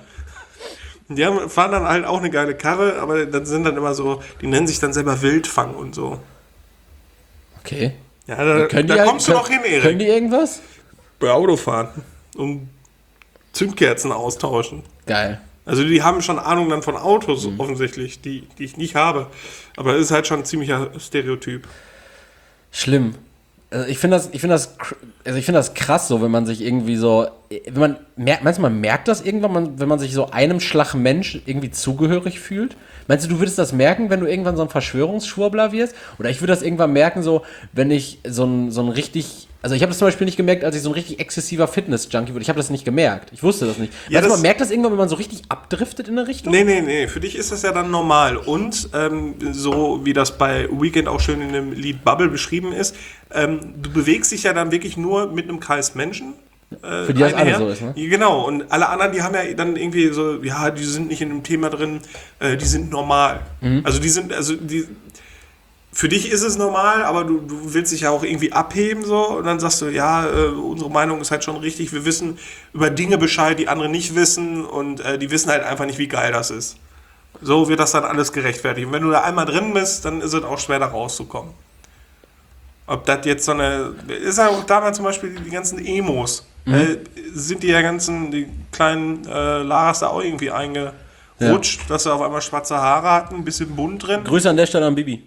Die haben, fahren dann halt auch eine geile Karre, aber das sind dann immer so, die nennen sich dann selber Wildfang und so. Okay. Ja, da, Können da die, kommst du können, noch hin, Erik. Können die irgendwas? Bei Autofahren. Und Zündkerzen austauschen. Geil. Also die haben schon Ahnung dann von Autos Mhm. offensichtlich, die, die ich nicht habe. Aber es ist halt schon ein ziemlicher Stereotyp. Schlimm. Also ich finde das, ich finde das, cr- also ich finde das krass so, wenn man sich irgendwie so, wenn man merkt, meinst du, man merkt das irgendwann, man, wenn man sich so einem Schlag Mensch irgendwie zugehörig fühlt? Meinst du, du würdest das merken, wenn du irgendwann so ein Verschwörungsschwurbler wirst? Oder ich würde das irgendwann merken, so, wenn ich so ein, so ein richtig, also ich habe das zum Beispiel nicht gemerkt, als ich so ein richtig exzessiver Fitness-Junkie wurde. Ich habe das nicht gemerkt. Ich wusste das nicht. Ja, Meinst du, das- man merkt das irgendwann, wenn man so richtig abdriftet in eine Richtung? Nee, nee, nee, für dich ist das ja dann normal. Und ähm, so wie das bei Weekend auch schön in dem Lied Bubble beschrieben ist, ähm, du bewegst dich ja dann wirklich nur mit einem Kreis Menschen. Äh, Für die das einher. alle so ist, ne? Ja, genau, und alle anderen, die haben ja dann irgendwie so, ja, die sind nicht in dem Thema drin, äh, die sind normal. Mhm. Also die sind, also die, für dich ist es normal, aber du, du willst dich ja auch irgendwie abheben so und dann sagst du, ja, äh, unsere Meinung ist halt schon richtig, wir wissen über Dinge Bescheid, die andere nicht wissen und äh, die wissen halt einfach nicht, wie geil das ist. So wird das dann alles gerechtfertigt. Und wenn du da einmal drin bist, dann ist es auch schwer, da rauszukommen. Ob das jetzt so eine, ist ja auch damals zum Beispiel die, die ganzen Emos, äh, sind die ja ganzen, die kleinen äh, Laras da auch irgendwie eingeholt rutscht, dass er auf einmal schwarze Haare hat, ein bisschen bunt drin. Grüße an der Stelle an Bibi.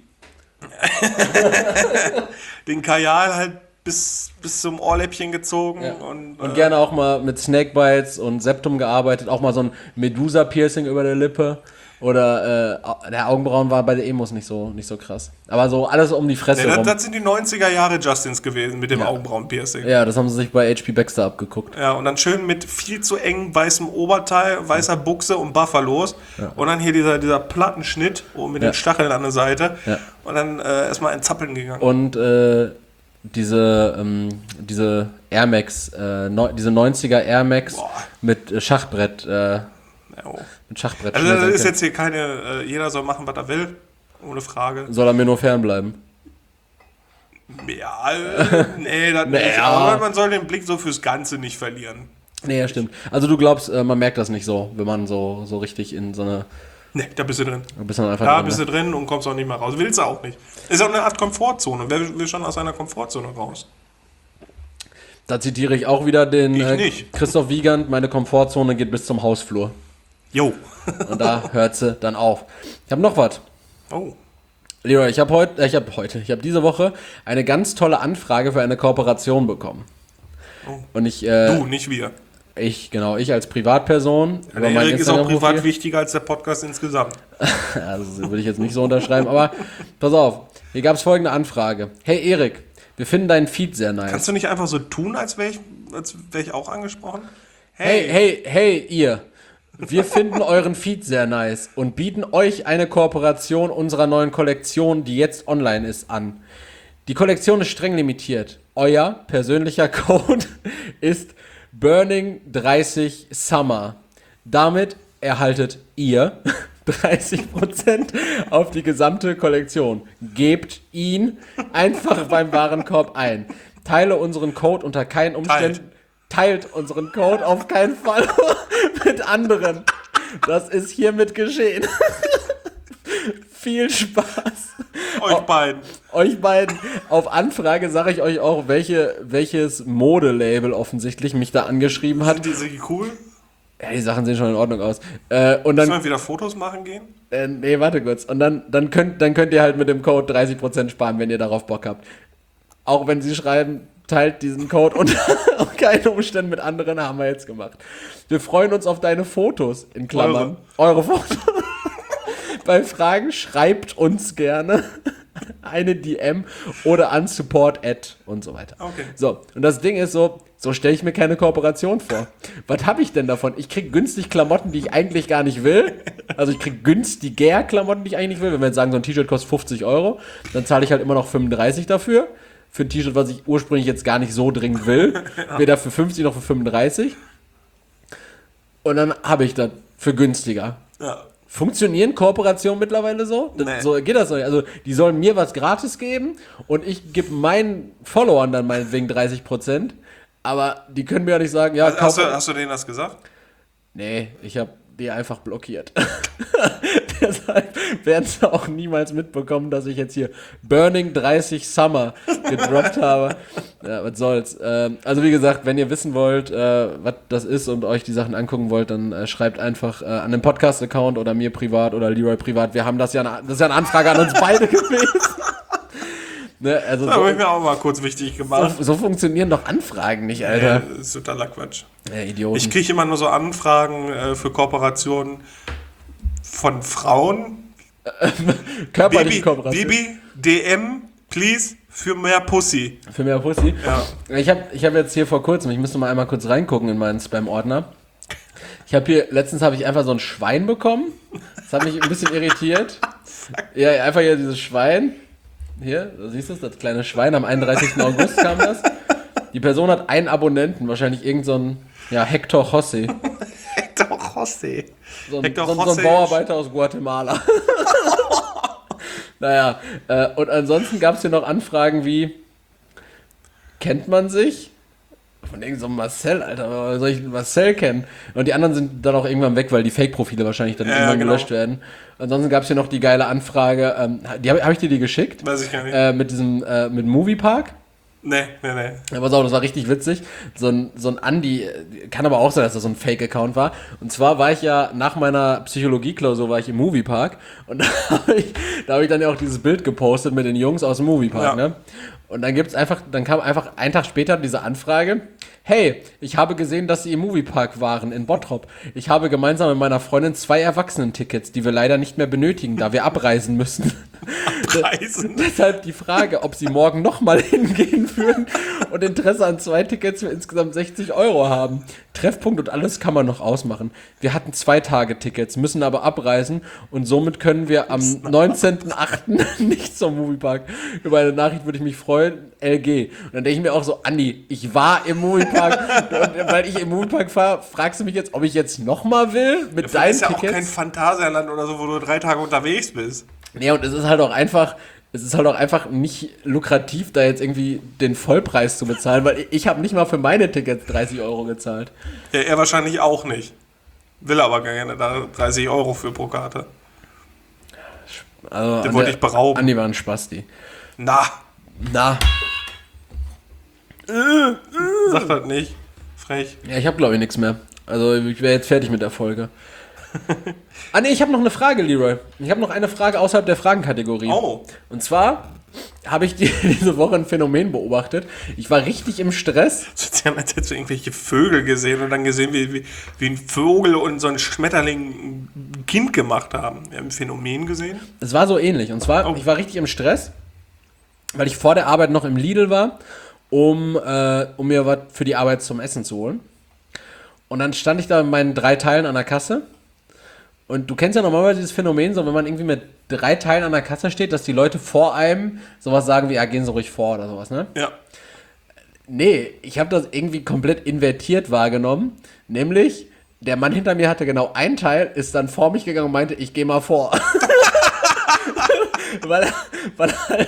Den Kajal halt bis, bis zum Ohrläppchen gezogen. Ja. Und, Und äh, gerne auch mal mit Snakebites und Septum gearbeitet, auch mal so ein Medusa-Piercing über der Lippe. Oder äh, der Augenbrauen war bei der Emos nicht so, nicht so krass. Aber so alles um die Fresse nee, das, rum. das sind die neunziger Jahre Justins gewesen mit dem Ja. Augenbrauen-Piercing. Ja, das haben sie sich bei H P Baxter abgeguckt. Ja, und dann schön mit viel zu engem weißem Oberteil, weißer Buchse und Buffalos. Ja. Und dann hier dieser, dieser Plattenschnitt mit Ja. den Stacheln an der Seite. Ja. Und dann äh, erstmal ein Zappeln gegangen. Und äh, diese, ähm, diese Air Max, äh, neu, diese neunziger Air Max Boah. mit äh, Schachbrett, äh, Ja, oh. mit Schachbrett. Also das ist Schnürsenkel. jetzt hier keine, äh, jeder soll machen, was er will. Ohne Frage. Soll er mir nur fernbleiben? Ja, äh, nee, das nicht. Naja. Aber man soll den Blick so fürs Ganze nicht verlieren. Nee, ja, stimmt. Also du glaubst, äh, man merkt das nicht so, wenn man so, so richtig in so eine... Nee, da bist du drin. Da bist du dann einfach Da drin, bist ne? du drin und kommst auch nicht mehr raus. Willst du auch nicht. Ist auch eine Art Komfortzone. Wer will schon aus einer Komfortzone raus? Da zitiere ich auch wieder den Ich äh, nicht. Christoph Wiegand, meine Komfortzone geht bis zum Hausflur. Jo. Und da hört sie dann auf. Ich habe noch was. Oh. Leroy, ich habe heute, äh, ich habe heute, ich habe diese Woche eine ganz tolle Anfrage für eine Kooperation bekommen. Oh. Und ich, äh, Du, nicht wir. ich, genau, ich als Privatperson Der Erik ist auch privat wichtiger als der Podcast insgesamt. Also das würde ich jetzt nicht so unterschreiben, aber pass auf, hier gab es folgende Anfrage. Hey Erik, wir finden deinen Feed sehr nice. Kannst du nicht einfach so tun, als wäre ich, als wär ich auch angesprochen? Hey, hey, hey, ihr. Wir finden euren Feed sehr nice und bieten euch eine Kooperation unserer neuen Kollektion, die jetzt online ist, an. Die Kollektion ist streng limitiert. Euer persönlicher Code ist Burning dreißig Summer. Damit erhaltet ihr dreißig Prozent auf die gesamte Kollektion. Gebt ihn einfach beim Warenkorb ein. Teile unseren Code unter keinen Umständen. Teilt unseren Code auf keinen Fall mit anderen. Das ist hiermit geschehen. Viel Spaß. Euch beiden. Euch beiden. Auf Anfrage sage ich euch auch, welche, welches Modelabel offensichtlich mich da angeschrieben hat. Sind die, sind die cool? Ja, die Sachen sehen schon in Ordnung aus. Äh, und dann, Sollen wir wieder Fotos machen gehen? äh, nee, warte kurz. Und dann, dann, könnt, dann könnt ihr halt mit dem Code dreißig Prozent sparen, wenn ihr darauf Bock habt. Auch wenn sie schreiben, teilt diesen Code unter keinen Umständen mit anderen, haben wir jetzt gemacht. Wir freuen uns auf deine Fotos, in Klammern. Eure, Eure Fotos. Bei Fragen schreibt uns gerne eine D M oder an support at und so weiter. Okay. So, und das Ding ist so, so stelle ich mir keine Kooperation vor. Was habe ich denn davon? Ich kriege günstig Klamotten, die ich eigentlich gar nicht will. Also ich kriege günstiger Klamotten, die ich eigentlich nicht will. Wenn wir jetzt sagen, so ein T-Shirt kostet fünfzig Euro, dann zahle ich halt immer noch fünfunddreißig dafür. Für ein T-Shirt, was ich ursprünglich jetzt gar nicht so dringend will. Ja. Weder für fünfzig noch für fünfunddreißig. Und dann habe ich das für günstiger. Ja. Funktionieren Kooperationen mittlerweile so? Das, Nee. So geht das nicht. Also die sollen mir was gratis geben und ich gebe meinen Followern dann meinetwegen dreißig Prozent. Aber die können mir ja nicht sagen, ja, Hast, hast, kauf- du, hast du denen das gesagt? Nee, ich habe die einfach blockiert. Deshalb werden sie auch niemals mitbekommen, dass ich jetzt hier Burning dreißig Summer gedroppt habe. Ja, was soll's. Ähm, also wie gesagt, wenn ihr wissen wollt, äh, was das ist und euch die Sachen angucken wollt, dann äh, schreibt einfach äh, an den Podcast-Account oder mir privat oder Leroy privat. Wir haben das ja, eine, das ist ja eine Anfrage an uns beide gewesen. Ne, also Da so, habe ich mir auch mal kurz wichtig gemacht. so, so funktionieren doch Anfragen nicht, Alter. Nee, das ist totaler Quatsch. Ja, Idioten. Ich kriege immer nur so Anfragen äh, für Kooperationen von Frauen. Körperliche Bibi, Kooperation. Bibi, D M, please, für mehr Pussy. Für mehr Pussy? Ja. Ich habe ich hab jetzt hier vor kurzem, ich müsste mal einmal kurz reingucken in meinen Spam-Ordner. Ich habe hier, letztens habe ich einfach so ein Schwein bekommen. Das hat mich ein bisschen irritiert. Ja, einfach hier dieses Schwein. Hier, du siehst es, das kleine Schwein. Am einunddreißigsten August kam das. Die Person hat einen Abonnenten, wahrscheinlich irgend so ein, ja, Hector José. Hector José. So ein, Hector so, ein- so ein José. Bauarbeiter aus Guatemala. Naja, äh, und ansonsten gab es hier noch Anfragen wie, kennt man sich? Von irgend so einem Marcel, Alter, woher soll ich einen Marcel kennen? Und die anderen sind dann auch irgendwann weg, weil die Fake-Profile wahrscheinlich dann Ja, irgendwann genau. gelöscht werden. Ansonsten gab es hier noch die geile Anfrage, ähm, die habe hab ich dir die geschickt? Weiß ich gar nicht. Äh, mit diesem, äh, mit Moviepark. Nee, nee, nee. Ja, pass auf, das war richtig witzig. So ein, so ein Andi, kann aber auch sein, dass das so ein Fake-Account war. Und zwar war ich ja nach meiner Psychologie-Klausur war ich im Moviepark und da habe ich, da hab ich dann ja auch dieses Bild gepostet mit den Jungs aus dem Moviepark, Ja. ne? Und dann gibt's einfach, dann kam einfach einen Tag später diese Anfrage: Hey, ich habe gesehen, dass Sie im Moviepark waren in Bottrop. Ich habe gemeinsam mit meiner Freundin zwei Erwachsenen-Tickets, die wir leider nicht mehr benötigen, da wir abreisen müssen. Preisen. Deshalb die Frage, ob Sie morgen nochmal hingehen würden und Interesse an zwei Tickets für insgesamt sechzig Euro haben. Treffpunkt und alles kann man noch ausmachen. Wir hatten zwei Tage Tickets, müssen aber abreisen und somit können wir am neunzehnten achten nicht zum Moviepark. Über eine Nachricht würde ich mich freuen, L G. Und dann denke ich mir auch so, Andi, ich war im Moviepark und weil ich im Moviepark fahre, fragst du mich jetzt, ob ich jetzt nochmal will mit Das deinen ist ja auch Tickets? kein Phantasialand oder so, wo du drei Tage unterwegs bist. Nee, und es ist halt auch einfach, es ist halt auch einfach nicht lukrativ, da jetzt irgendwie den Vollpreis zu bezahlen, weil ich habe nicht mal für meine Tickets dreißig Euro gezahlt. Ja, er wahrscheinlich auch nicht. Will aber gerne da dreißig Euro für pro Karte. Also Den wollte ich berauben. Andi war ein Spasti. Na, Na, sag das nicht. Frech. ja, ich habe glaube ich nichts mehr. Also ich wäre jetzt fertig mit der Folge. Ah nee, ich habe noch eine Frage, Leroy. Ich habe noch eine Frage außerhalb der Fragenkategorie. Oh. Und zwar habe ich die, diese Woche ein Phänomen beobachtet. Ich war richtig im Stress. Sie haben jetzt irgendwelche Vögel gesehen und dann gesehen, wie, wie, wie ein Vogel und so ein Schmetterling ein Kind gemacht haben. Wir haben ein Phänomen gesehen. Es war so ähnlich. Und zwar, Oh. ich war richtig im Stress, weil ich vor der Arbeit noch im Lidl war, um, äh, um mir was für die Arbeit zum Essen zu holen. Und dann stand ich da mit meinen drei Teilen an der Kasse. Und du kennst ja normalerweise dieses Phänomen, so wenn man irgendwie mit drei Teilen an der Kasse steht, dass die Leute vor einem sowas sagen wie, ja, gehen Sie ruhig vor oder sowas, ne? Ja. Nee, ich habe das irgendwie komplett invertiert wahrgenommen. Nämlich, der Mann hinter mir hatte genau ein Teil, ist dann vor mich gegangen und meinte, ich gehe mal vor. weil, er, weil er halt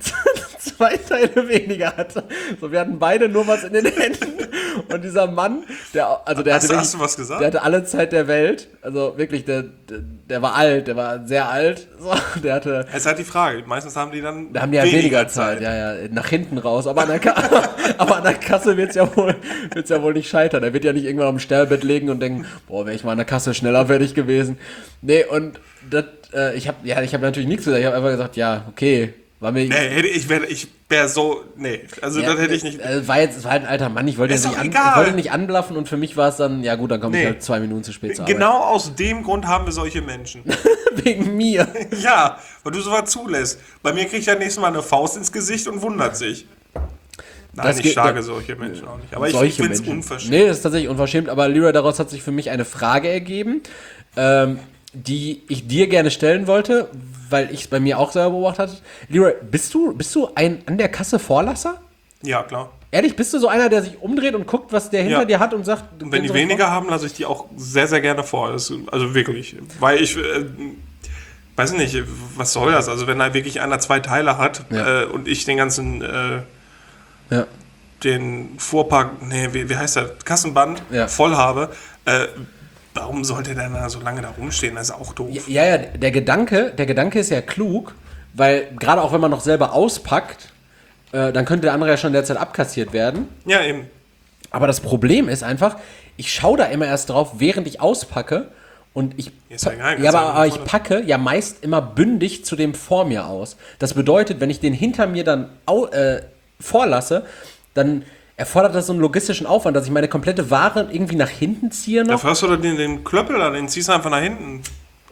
zwei Teile weniger hatte. So, wir hatten beide nur was in den Händen. Und dieser Mann, der, also der Hast, hatte du- wirklich, hast du was gesagt? der hatte alle Zeit der Welt. Also wirklich, der, der, der war alt, der war sehr alt. So, der hatte, Es ist halt die Frage. Meistens haben die dann da haben die ja weniger, Zeit. Ja, ja, nach hinten raus. Aber an der, Ka aber an der Kasse wird es ja, wohl- wird's ja wohl nicht scheitern. Er wird ja nicht irgendwann am Sterbebett legen und denken, boah, wäre ich mal an der Kasse schneller fertig gewesen. Nee, und das, äh, ich habe ja, ich hab natürlich nichts gesagt. Ich habe einfach gesagt, ja, okay, war mir... Nee, hätte ich wäre ich wär so. Nee, also ja, das hätte ich nicht. äh, war jetzt, es war halt ein alter Mann, ich wollte, Ist ihn nicht, doch an, ich egal. wollte ihn nicht anblaffen und für mich war es dann, ja gut, dann komme Nee. ich halt zwei Minuten zu spät zur Arbeit. Genau aus dem Grund haben wir solche Menschen. Wegen mir. Ja, weil du sowas zulässt. Bei mir kriegt er nächstes Mal eine Faust ins Gesicht und wundert sich. Nein, Das ich geht- schlage ja. solche Menschen auch nicht. Aber ich Solche finde es Menschen. unverschämt. Nee, das ist tatsächlich unverschämt, aber Leroy, daraus hat sich für mich eine Frage ergeben, ähm, die ich dir gerne stellen wollte, weil ich es bei mir auch selber beobachtet habe. Leroy, bist du, bist du ein an der Kasse Vorlasser? Ja, klar. Ehrlich, bist du so einer, der sich umdreht und guckt, was der hinter Ja. dir hat und sagt, Und wenn gehen die Sie weniger vor? haben, lasse ich die auch sehr, sehr gerne vor. Das, also wirklich. Weil ich, äh, weiß nicht, was soll das? Also wenn da wirklich einer zwei Teile hat Ja. äh, und ich den ganzen, äh, Ja. den Fuhrpark, nee, wie, wie heißt der, Kassenband Ja. voll habe, äh, warum sollte der da so lange da rumstehen? Das ist auch doof. Ja, ja, der Gedanke, der Gedanke ist ja klug, weil gerade auch wenn man noch selber auspackt, äh, dann könnte der andere ja schon derzeit abkassiert werden. Ja, eben. Aber das Problem ist einfach, ich schaue da immer erst drauf, während ich auspacke und ich, Ist ja egal, ja, kannst aber, ja aber ich vorne- packe ja meist immer bündig zu dem vor mir aus. Das bedeutet, wenn ich den hinter mir dann au, äh, vorlasse, dann erfordert das so einen logistischen Aufwand, dass ich meine komplette Ware irgendwie nach hinten ziehe noch. Dafür hast du doch den, den Klöppel da, den ziehst du einfach nach hinten.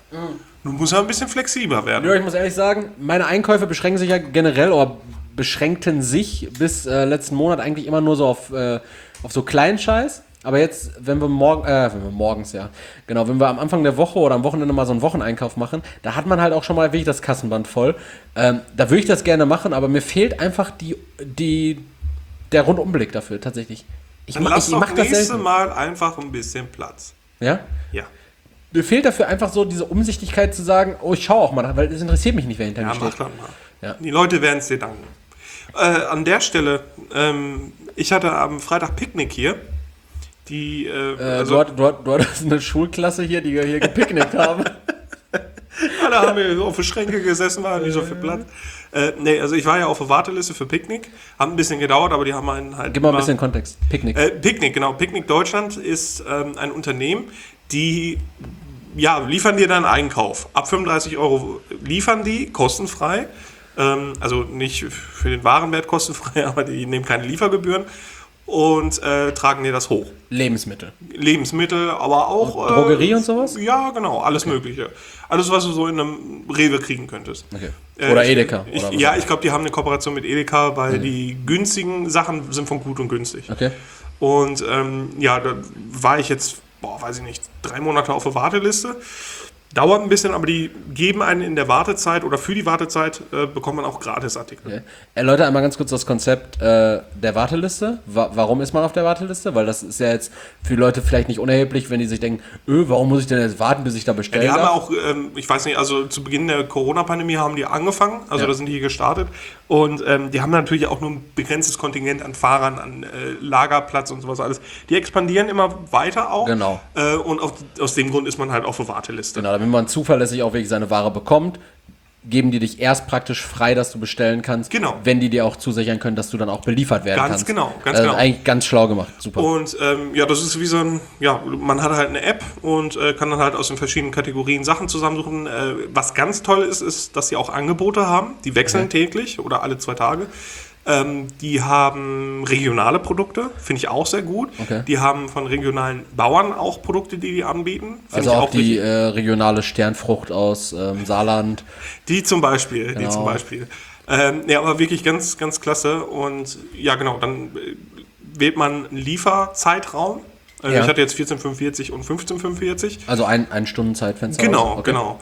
Du musst ja ein bisschen flexibler werden. Ja, ich muss ehrlich sagen, meine Einkäufe beschränken sich ja generell oder beschränkten sich bis äh, letzten Monat eigentlich immer nur so auf, äh, auf so kleinen Scheiß. Aber jetzt, wenn wir morgen, äh, wenn wir morgens, ja, genau, wenn wir am Anfang der Woche oder am Wochenende mal so einen Wocheneinkauf machen, da hat man halt auch schon mal wirklich das Kassenband voll. Ähm, da würde ich das gerne machen, aber mir fehlt einfach die, die, der Rundumblick dafür, tatsächlich. Ich, Dann ma- lass ich doch mach das nächste selten. Mal einfach ein bisschen Platz. Ja? Ja. Mir fehlt dafür einfach so diese Umsichtigkeit zu sagen, oh, ich schaue auch mal, weil es interessiert mich nicht, wer hinter Ja, mir mach steht. das mal. Ja. Die Leute werden es dir danken. Äh, an der Stelle, ähm, ich hatte am Freitag Picknick hier. Die, äh, Äh, also, du, hat, du, hat, du hattest eine Schulklasse hier, die hier gepicknickt haben. alle haben wir auf der Schränke gesessen, waren nicht so viel Platz. Äh, nee, also ich war ja auf der Warteliste für Picknick. Hat ein bisschen gedauert, aber die haben einen halt. Gib mal ein bisschen Kontext. Picknick. Äh, Picknick, genau. Picknick Deutschland ist ähm, ein Unternehmen, die ja, liefern dir deinen Einkauf. Ab fünfunddreißig Euro liefern die, kostenfrei. Ähm, also nicht für den Warenwert kostenfrei, aber die nehmen keine Liefergebühren. Und äh, tragen dir das hoch. Lebensmittel. Lebensmittel, aber auch... Und Drogerie äh, und sowas? Ja, genau, alles Okay. Mögliche. Alles, was du so in einem Rewe kriegen könntest. Okay. Äh, Oder ich- Edeka. Ich, oder was ja, auch ich glaube, die haben eine Kooperation mit Edeka, weil Mhm. die günstigen Sachen sind von gut und günstig. Okay. Und ähm, ja, da war ich jetzt, boah, weiß ich nicht, drei Monate auf der Warteliste. Dauert ein bisschen, aber die geben einen in der Wartezeit oder für die Wartezeit äh, bekommt man auch Gratisartikel. Okay. Erläuter einmal ganz kurz das Konzept äh, der Warteliste. Wa- warum ist man auf der Warteliste? Weil das ist ja jetzt für die Leute vielleicht nicht unerheblich, wenn die sich denken, öh, warum muss ich denn jetzt warten, bis ich da Ja, bestellen die haben ja darf? auch, ähm, ich weiß nicht, also zu Beginn der Corona-Pandemie haben die angefangen, also Ja. da sind die hier gestartet und ähm, die haben natürlich auch nur ein begrenztes Kontingent an Fahrern, an äh, Lagerplatz und sowas alles. Die expandieren immer weiter auch Genau. äh, und auf, aus dem Grund ist man halt auf der Warteliste. Genau, damit man zuverlässig auch wirklich seine Ware bekommt, geben die dich erst praktisch frei, dass du bestellen kannst, Genau. wenn die dir auch zusichern können, dass du dann auch beliefert werden Ganz kannst. genau, ganz also genau. Eigentlich ganz schlau gemacht, super. Und ähm, ja, das ist wie so ein, ja, man hat halt eine App und äh, kann dann halt aus den verschiedenen Kategorien Sachen zusammensuchen. Äh, was ganz toll ist, ist, dass sie auch Angebote haben, die wechseln Okay. täglich oder alle zwei Tage. Ähm, die haben regionale Produkte, finde ich auch sehr gut. Okay. Die haben von regionalen Bauern auch Produkte, die die anbieten. Find Also ich auch die richtig- äh, regionale Sternfrucht aus ähm, Saarland. Die zum Beispiel, die Genau. zum Beispiel. Ähm, ja, aber wirklich ganz, ganz klasse. Und ja, genau, dann äh, wählt man einen Lieferzeitraum. Also Ja. ich hatte jetzt vierzehn Komma fünfundvierzig und fünfzehn Komma fünfundvierzig. Also ein, ein Stundenzeitfenster. Genau, oder so? Okay. genau.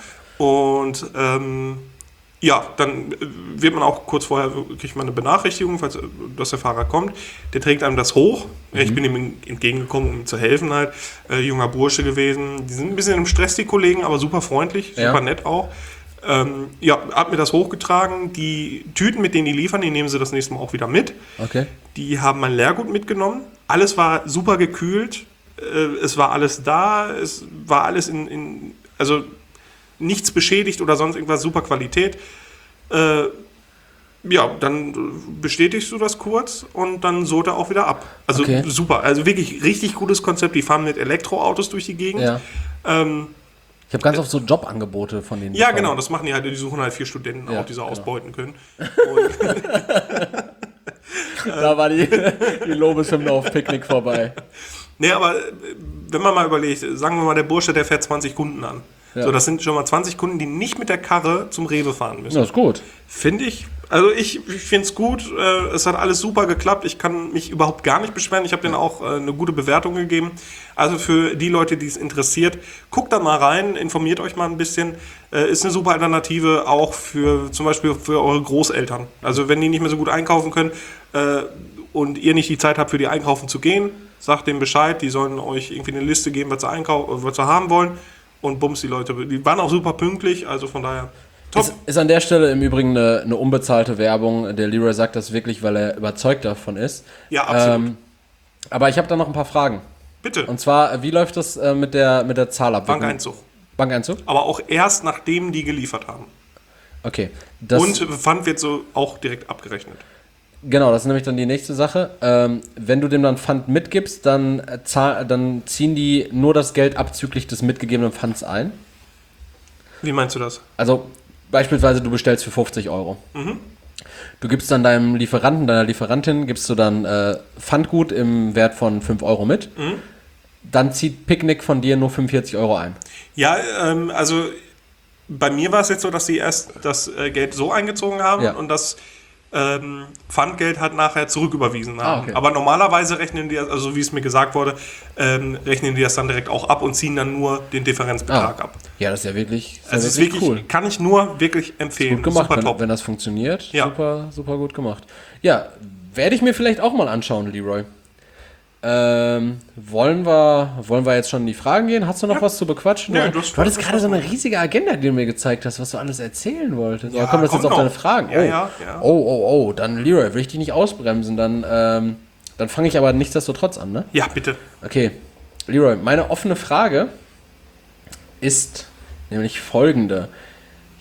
Und ähm, ja, dann äh, wird man auch kurz vorher kriegt man eine Benachrichtigung, falls äh, dass der Fahrer kommt. Der trägt einem das hoch. Ja, Mhm. Ich bin ihm entgegengekommen, um ihm zu helfen halt. Äh, junger Bursche gewesen. Die sind ein bisschen im Stress, die Kollegen, aber super freundlich, super Ja. nett auch. Ähm, ja, hat mir das hochgetragen. Die Tüten, mit denen die liefern, die nehmen sie das nächste Mal auch wieder mit. Okay. Die haben mein Leergut mitgenommen. Alles war super gekühlt. Äh, es war alles da. Es war alles in, in also nichts beschädigt oder sonst irgendwas, super Qualität. Äh, ja, dann bestätigst du das kurz und dann soht er auch wieder ab. Also Okay. super, also wirklich richtig gutes Konzept. Die fahren mit Elektroautos durch die Gegend. Ja. Ähm, Ich habe ganz oft so Jobangebote von denen. ja, bekommen. genau, das machen die halt. Die suchen halt vier Studenten Ja, auch, die sie genau. ausbeuten können. Und Da war die, die Lobeshymne auf Picknick vorbei. nee, aber äh, wenn man mal überlegt, sagen wir mal, der Bursche, der fährt zwanzig Kunden an. Ja. So, das sind schon mal zwanzig Kunden, die nicht mit der Karre zum Rewe fahren müssen. Das ist gut. Finde ich, also ich, ich finde es gut. Äh, es hat alles super geklappt. Ich kann mich überhaupt gar nicht beschweren. Ich habe denen auch äh, eine gute Bewertung gegeben. Also für die Leute, die es interessiert, guckt da mal rein, informiert euch mal ein bisschen. Äh, ist eine super Alternative auch für zum Beispiel für eure Großeltern. Also wenn die nicht mehr so gut einkaufen können äh, und ihr nicht die Zeit habt, für die einkaufen zu gehen, sagt denen Bescheid. Die sollen euch irgendwie eine Liste geben, was sie, einkau- äh, was sie haben wollen. Und bums, die Leute. Die waren auch super pünktlich. Also von daher top. Ist, ist an der Stelle im Übrigen eine, eine unbezahlte Werbung. Der Leroy sagt das wirklich, weil er überzeugt davon ist. Ja, absolut. Ähm, aber ich habe da noch ein paar Fragen. Bitte. Und zwar, wie läuft das äh, mit der, mit der Zahlabwicklung? Bankeinzug. Bankeinzug? Aber auch erst nachdem die geliefert haben. Okay. Das, Und Pfand wird so auch direkt abgerechnet. Genau, das ist nämlich dann die nächste Sache. Ähm, wenn du dem dann Pfand mitgibst, dann, äh, zahl, dann ziehen die nur das Geld abzüglich des mitgegebenen Pfands ein. Wie meinst du das? Also beispielsweise du bestellst für fünfzig Euro. Mhm. Du gibst dann deinem Lieferanten, deiner Lieferantin, gibst du dann äh, Pfandgut im Wert von fünf Euro mit. Mhm. Dann zieht Picknick von dir nur fünfundvierzig Euro ein. Ja, ähm, also bei mir war es jetzt so, dass sie erst das äh, Geld so eingezogen haben Ja. und das ähm, Pfandgeld hat nachher zurücküberwiesen haben. Ah, okay. Aber normalerweise rechnen die, also wie es mir gesagt wurde, ähm, rechnen die das dann direkt auch ab und ziehen dann nur den Differenzbetrag ab. Ja, das ist ja wirklich, ist ja Also es ist wirklich wirklich, cool. kann ich nur wirklich empfehlen. Gut gemacht, Super wenn, top. wenn das funktioniert. Ja. Super, super gut gemacht. Ja, werde ich mir vielleicht auch mal anschauen, Leroy. Ähm, wollen wir, wollen wir jetzt schon in die Fragen gehen? Hast du noch Ja. was zu bequatschen? Ja, du, das- du hattest das gerade so eine war's. riesige Agenda, die du mir gezeigt hast, was du alles erzählen wolltest. Ja, Aber kommt das kommt jetzt auf noch. deine Fragen? Ja, oh. ja, ja. oh, oh, oh, dann Leroy, will ich dich nicht ausbremsen, dann, ähm, dann fange ich aber nichtsdestotrotz an, ne? Ja, bitte. Okay, Leroy, meine offene Frage ist nämlich folgende.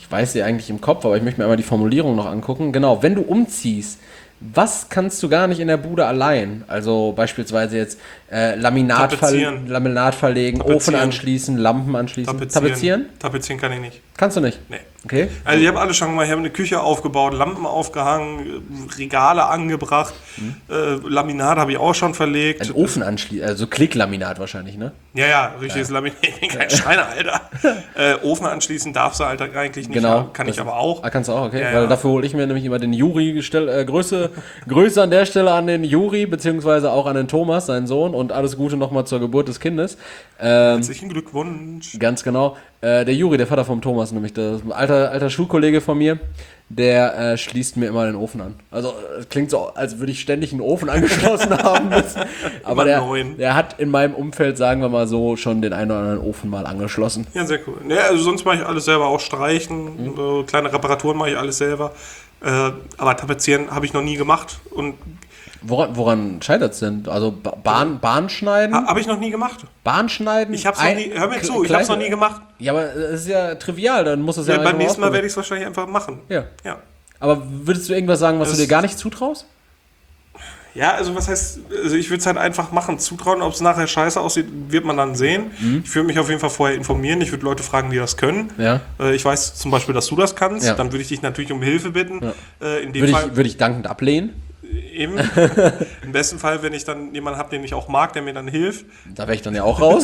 ich weiß sie eigentlich im Kopf, aber ich möchte mir einmal die Formulierung noch angucken. Genau, wenn du umziehst, was kannst du gar nicht in der Bude allein? Also beispielsweise jetzt äh, Laminat, ver- Laminat verlegen, Ofen anschließen, Lampen anschließen. Tapezieren. Tapezieren? Tapezieren kann ich nicht. Kannst du nicht? Nee. Okay. Also ich habe alles schon mal, ich habe eine Küche aufgebaut, Lampen aufgehangen, Regale angebracht, mhm. äh, Laminat habe ich auch schon verlegt. Ein Ofen anschließen, also Klicklaminat wahrscheinlich, ne? Ja, ja, richtiges ja. Laminat, ich bin kein Schreiner, Alter. äh, Ofen anschließen darfst du halt eigentlich nicht, genau. haben, kann das ich aber auch. Ah, kannst du auch, okay. Ja, Weil ja. dafür hole ich mir nämlich immer den Juri, stell, äh, Grüße, Grüße an der Stelle an den Juri, beziehungsweise auch an den Thomas, seinen Sohn, und alles Gute nochmal zur Geburt des Kindes. Ähm, Herzlichen Glückwunsch. Ganz genau. Äh, der Juri, der Vater vom Thomas, nämlich der alter, alter Schulkollege von mir, der äh, schließt mir immer den Ofen an. Also es klingt so, als würde ich ständig einen Ofen angeschlossen haben müssen. Aber der, der hat in meinem Umfeld, sagen wir mal so, schon den einen oder anderen Ofen mal angeschlossen. Ja, sehr cool. Ja, also sonst mache ich alles selber, auch streichen, mhm. äh, kleine Reparaturen mache ich alles selber. Äh, aber tapezieren habe ich noch nie gemacht. Und Woran, woran scheitert es denn? Also Bahn, Bahn schneiden? Ha, habe ich noch nie gemacht. Bahn schneiden? Ich hab's noch nie, hör mir zu, ich habe es noch nie gemacht. Ja, aber es ist ja trivial, dann muss es ja, ja beim nächsten Mal werde ich es wahrscheinlich einfach machen. Ja. ja. Aber würdest du irgendwas sagen, was das du dir gar nicht zutraust? Ja, also was heißt, also ich würde es halt einfach machen, zutrauen, ob es nachher scheiße aussieht, wird man dann sehen. Mhm. Ich würde mich auf jeden Fall vorher informieren, ich würde Leute fragen, die das können. Ja. Äh, ich weiß zum Beispiel, dass du das kannst, ja. dann würde ich dich natürlich um Hilfe bitten. Ja. Äh, in dem würde, Fall, ich, würde ich dankend ablehnen? Eben. Im besten Fall, wenn ich dann jemanden habe, den ich auch mag, der mir dann hilft. Da wäre ich dann ja auch raus.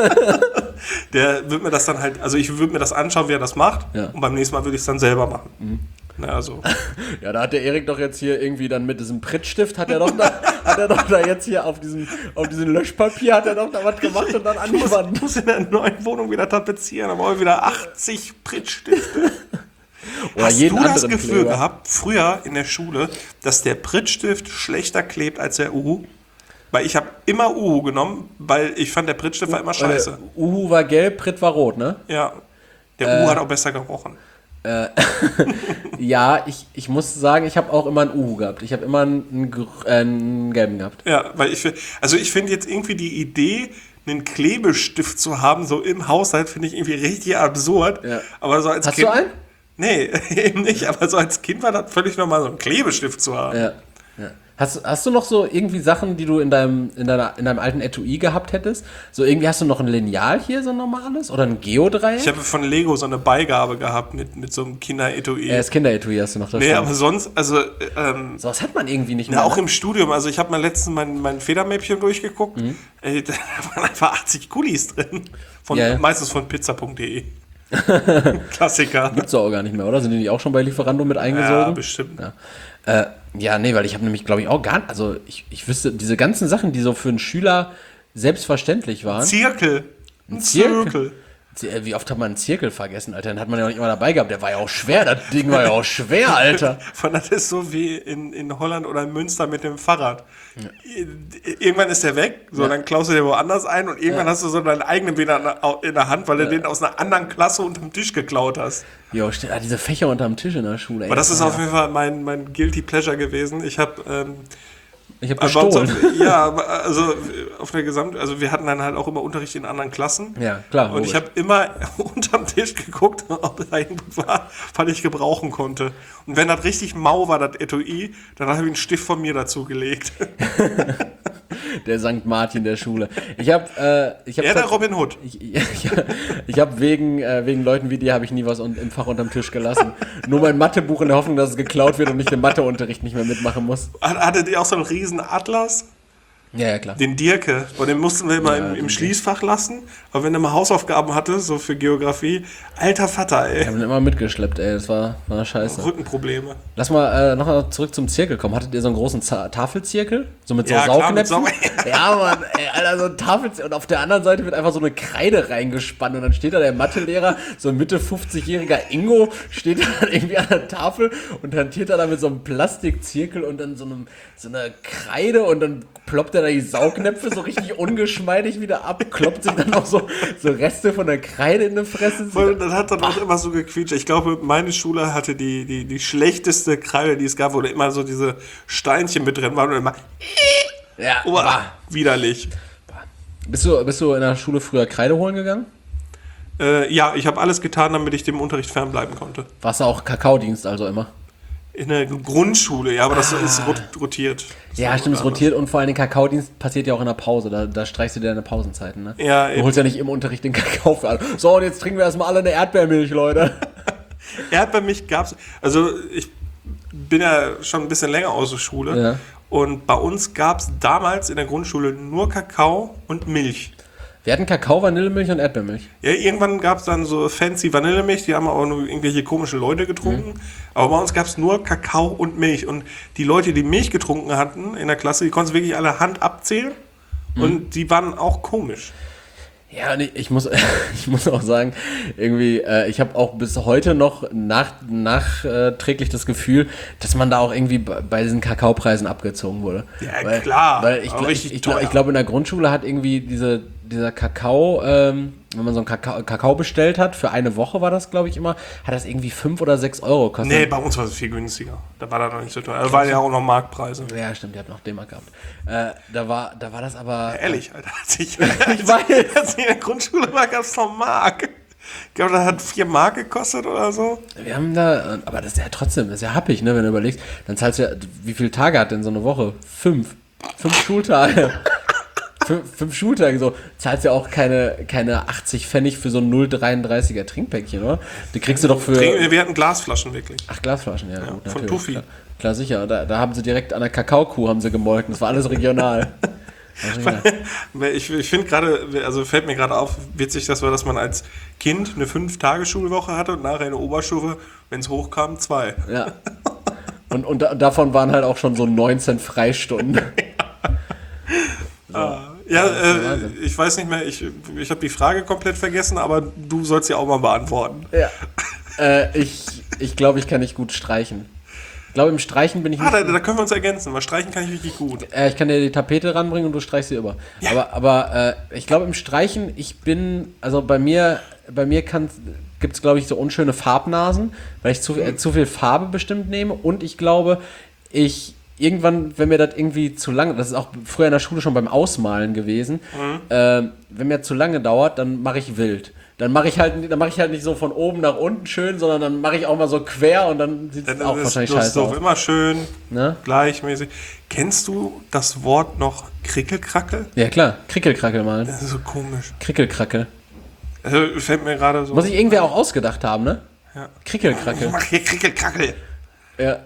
Der wird mir das dann halt, also ich würde mir das anschauen, wie er das macht. Ja. Und beim nächsten Mal würde ich es dann selber machen. Mhm. Na, also. Ja, da hat der Erik doch jetzt hier irgendwie dann mit diesem Prittstift, hat er doch da, hat er doch da jetzt hier auf diesem, auf diesem Löschpapier, hat er doch da was gemacht und dann angewandt. Ich muss in der neuen Wohnung wieder tapezieren, aber auch wieder achtzig Prittstifte. Oder Hast jeden du das Gefühl Kleber. gehabt, früher in der Schule, dass der Prittstift schlechter klebt als der Uhu? Weil ich habe immer Uhu genommen, weil ich fand, der Prittstift war immer scheiße. Äh, Uhu war gelb, Pritt war rot, ne? Ja. Der äh, Uhu hat auch besser gerochen. Äh, ja, ich, ich muss sagen, ich habe auch immer einen Uhu gehabt. Ich habe immer einen, einen gelben gehabt. Ja, weil ich also ich finde jetzt irgendwie die Idee, einen Klebestift zu haben, so im Haushalt, finde ich irgendwie richtig absurd. Ja. Aber so als Hast Kind, du einen? Nee, eben nicht. Aber so als Kind war das völlig normal, so einen Klebestift zu haben. Ja. Ja. Hast, hast du noch so irgendwie Sachen, die du in deinem, in deiner, in deinem alten Etui gehabt hättest? So irgendwie hast du noch ein Lineal hier, so ein normales? Oder ein Geodreieck? Ich habe von Lego so eine Beigabe gehabt mit, mit so einem Kinder-Etui. Ja, das Kinder-Etui hast du noch. Das nee, stimmt. aber sonst, also... Ähm, so was hat man irgendwie nicht mehr. Ja, auch im Studium. Also ich habe mal letztens mein, mein Federmäppchen durchgeguckt. Mhm. Ey, da waren einfach achtzig Kulis drin. Von, ja, ja. Meistens von pizza punkt de. Klassiker. Gibt's doch auch gar nicht mehr, oder? Sind die nicht auch schon bei Lieferando mit eingesogen? Ja, bestimmt. Ja, äh, ja nee, weil ich habe nämlich, glaube ich, auch gar nicht, also ich, ich wüsste, diese ganzen Sachen, die so für einen Schüler selbstverständlich waren. Zirkel. Ein Zirkel? Wie oft hat man einen Zirkel vergessen, Alter? Den hat man ja auch nicht immer dabei gehabt. Der war ja auch schwer, das Ding war ja auch schwer, Alter. Von das ist so wie in, in Holland oder in Münster mit dem Fahrrad. Ja. Irgendwann ist der weg, so ja. Dann klaust du dir woanders ein und irgendwann ja. hast du so deinen eigenen wieder in der Hand, weil ja. du den aus einer anderen Klasse unterm Tisch geklaut hast. Jo, steht ah, diese Fächer unterm Tisch in der Schule. Ey. Aber das ist ja. auf jeden Fall mein, mein Guilty Pleasure gewesen. Ich habe ähm, Ich habe gestohlen. Auf, ja, also auf der Gesamt, also wir hatten dann halt auch immer Unterricht in anderen Klassen. Ja, klar. Und ich habe immer unterm Tisch geguckt, ob da irgendwas war, was ich gebrauchen konnte. Und wenn das richtig mau war, das Etui, dann habe ich einen Stift von mir dazu gelegt. Der Sankt Martin der Schule. Ich habe, äh, ich habe. Ja, der Robin Hood. Ich, ich, ich habe wegen, äh, wegen Leuten wie dir habe ich nie was im Fach unterm Tisch gelassen. Nur mein Mathebuch in der Hoffnung, dass es geklaut wird und ich den Matheunterricht nicht mehr mitmachen muss. Hattet ihr auch so einen riesen Atlas? Ja, ja, klar. Den Dirke, und den mussten wir immer ja, im, im Schließfach lassen. Aber wenn er mal Hausaufgaben hatte, so für Geografie, alter Vater, ey. Ich habe ihn immer mitgeschleppt, ey. Das war, war scheiße. Rückenprobleme. Lass mal äh, nochmal zurück zum Zirkel kommen. Hattet ihr so einen großen Z- Tafelzirkel? So mit so ja, Saugnäpfen? Klar, mit Sau- ja, Mann, ey, Alter, so ein Tafelzirkel. Und auf der anderen Seite wird einfach so eine Kreide reingespannt. Und dann steht da der Mathelehrer, so ein Mitte fünfzigjähriger Ingo, steht da irgendwie an der Tafel und hantiert da mit so einem Plastikzirkel und dann so, einem, so einer Kreide und dann ploppt er da die Saugnäpfe so richtig ungeschmeidig wieder ab, kloppt sich dann noch so, so Reste von der Kreide in die Fresse. Und das hat dann auch immer so gequietscht. Ich glaube, meine Schule hatte die, die, die schlechteste Kreide, die es gab, wo da immer so diese Steinchen mit drin waren und immer ja, oh, widerlich. Bist du, bist du in der Schule früher Kreide holen gegangen? Äh, ja, ich habe alles getan, damit ich dem Unterricht fernbleiben konnte. Warst du auch Kakaodienst also immer? In der Grundschule, ja, aber das Ah. ist rot- rotiert. Das Ja, war stimmt, es anders. rotiert und vor allem den Kakaodienst passiert ja auch in der Pause. Da, da streichst du dir deine Pausenzeiten, ne? Ja, Du eben. holst ja nicht im Unterricht den Kakao für alle. So, und jetzt trinken wir erstmal alle eine Erdbeermilch, Leute. Erdbeermilch gab's. Also ich bin ja schon ein bisschen länger aus der Schule. Ja. Und bei uns gab es damals in der Grundschule nur Kakao und Milch. Wir hatten Kakao, Vanillemilch und Erdbeermilch. Ja, irgendwann gab es dann so fancy Vanillemilch, die haben aber nur irgendwelche komischen Leute getrunken. Mhm. Aber bei uns gab es nur Kakao und Milch. Und die Leute, die Milch getrunken hatten in der Klasse, die konnten wirklich alle Hand abzählen. Mhm. Und die waren auch komisch. Ja, nee, ich muss, ich muss auch sagen, irgendwie, äh, ich habe auch bis heute noch nach, nachträglich das Gefühl, dass man da auch irgendwie bei, bei diesen Kakaopreisen abgezogen wurde. Ja, weil, klar. Weil ich, Aber glaub, richtig ich, ich, glaub, teuer. ich glaube, in der Grundschule hat irgendwie diese, dieser Kakao, ähm, wenn man so einen Kakao, Kakao bestellt hat, für eine Woche war das, glaube ich, immer, hat das irgendwie fünf oder sechs Euro gekostet. Nee, bei uns war es viel günstiger. Da war das noch nicht so teuer. Da waren ja auch noch Marktpreise. Ja, stimmt, die hat noch D-Mark gehabt. Äh, da, war, da war das aber... Ehrlich, Alter. Als ich, Ich weiß. als ich in der Grundschule war, gab es noch Mark. Ich glaube, das hat vier Mark gekostet oder so. Wir haben da, aber das ist ja trotzdem, das ist ja happig, ne, wenn du überlegst, dann zahlst du ja, wie viele Tage hat denn so eine Woche? Fünf. Fünf Schultage. fünf, fünf Schultage, so. Zahlst ja auch keine, keine achtzig Pfennig für so ein null Komma dreiunddreißiger Trinkpäckchen, oder? Die kriegst du doch für... Trink- Wir hatten Glasflaschen wirklich. Ach, Glasflaschen, ja, Ja, gut, von natürlich. Tuffy. Klar, klar, sicher. Da, da haben sie direkt an der Kakaokuh haben sie gemolken. Das war alles regional. Das war regional. Ich, ich finde gerade, also fällt mir gerade auf, witzig, dass wir, dass man als Kind eine fünf-Tage-Schulwoche hatte und nachher eine Oberstufe, wenn es hochkam, zwei. Ja. Und, und da, davon waren halt auch schon so neunzehn Freistunden. Ah, ja, äh, ich weiß nicht mehr, ich, ich habe die Frage komplett vergessen, aber du sollst sie auch mal beantworten. Ja. äh, ich ich glaube, ich kann nicht gut streichen. Ich glaube, im Streichen bin ich Ah, nicht... da, da können wir uns ergänzen, weil streichen kann ich richtig gut. Äh, ich kann dir die Tapete ranbringen und du streichst sie über. Ja. Aber, aber äh, ich glaube, im Streichen, ich bin... Also bei mir, bei mir gibt es, glaube ich, so unschöne Farbnasen, weil ich zu, äh, zu viel Farbe bestimmt nehme. Und ich glaube, ich... Irgendwann, wenn mir das irgendwie zu lange, das ist auch früher in der Schule schon beim Ausmalen gewesen, Mhm. äh, wenn mir zu lange dauert, dann mache ich wild. Dann mache ich halt, dann mache ich halt nicht so von oben nach unten schön, sondern dann mache ich auch mal so quer und dann sieht es Dann auch ist wahrscheinlich das scheiße so aus. immer schön, Ne? gleichmäßig. Kennst du das Wort noch Krickelkrackel? Ja klar, Krickelkrackel malen. Das ist so komisch. Krickelkrackel. Also, fällt mir gerade so. Muss ich irgendwer auch ausgedacht haben, ne? Ja. Ich Krickelkrackel. mach hier Krickelkrackel. Ja.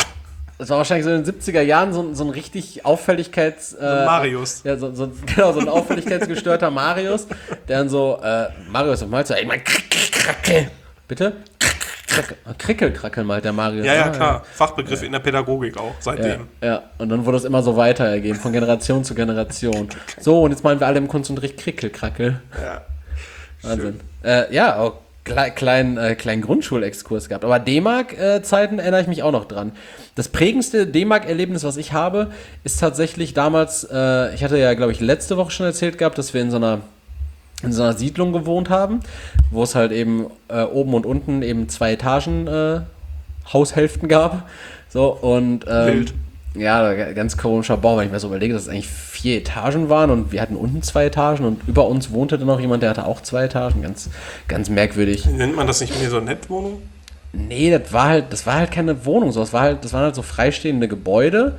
Das war wahrscheinlich so in den siebziger Jahren so, ein- so ein richtig Auffälligkeits... Äh, ein Marius. Ja, so, so, genau, so ein auffälligkeitsgestörter Marius, der dann so, äh, Marius, was malst du? Ich mein, Krickelkrackel. Bitte? Krickel- Krickelkrackel malt der Marius. Ja, ja, Ah, klar. Fachbegriff in der Pädagogik auch, Ja, seitdem. ja, und dann wurde es immer so weitergegeben, von Generation zu Generation. So, und jetzt malen wir alle im Kunstunterricht Krickelkrackel. Ja. Wahnsinn. Äh, ja, auch klei kleinen, äh, kleinen Grundschulexkurs gehabt. Aber D-Mark-Zeiten erinnere ich mich auch noch dran. Das prägendste D-Mark-Erlebnis, was ich habe, ist tatsächlich damals, äh, ich hatte ja, glaube ich, letzte Woche schon erzählt gehabt, dass wir in so einer, in so einer Siedlung gewohnt haben, wo es halt eben äh, oben und unten eben zwei Etagen äh, Haushälften gab. So, und ähm, Wild. ja, ganz komischer Bau, wenn ich mir so überlege, dass es eigentlich vier Etagen waren und wir hatten unten zwei Etagen und über uns wohnte dann noch jemand, der hatte auch zwei Etagen. Ganz, ganz merkwürdig. Nennt man das nicht mehr so Nettwohnung? Nee, das war halt, das war halt keine Wohnung, so. Das war halt, das waren halt so freistehende Gebäude.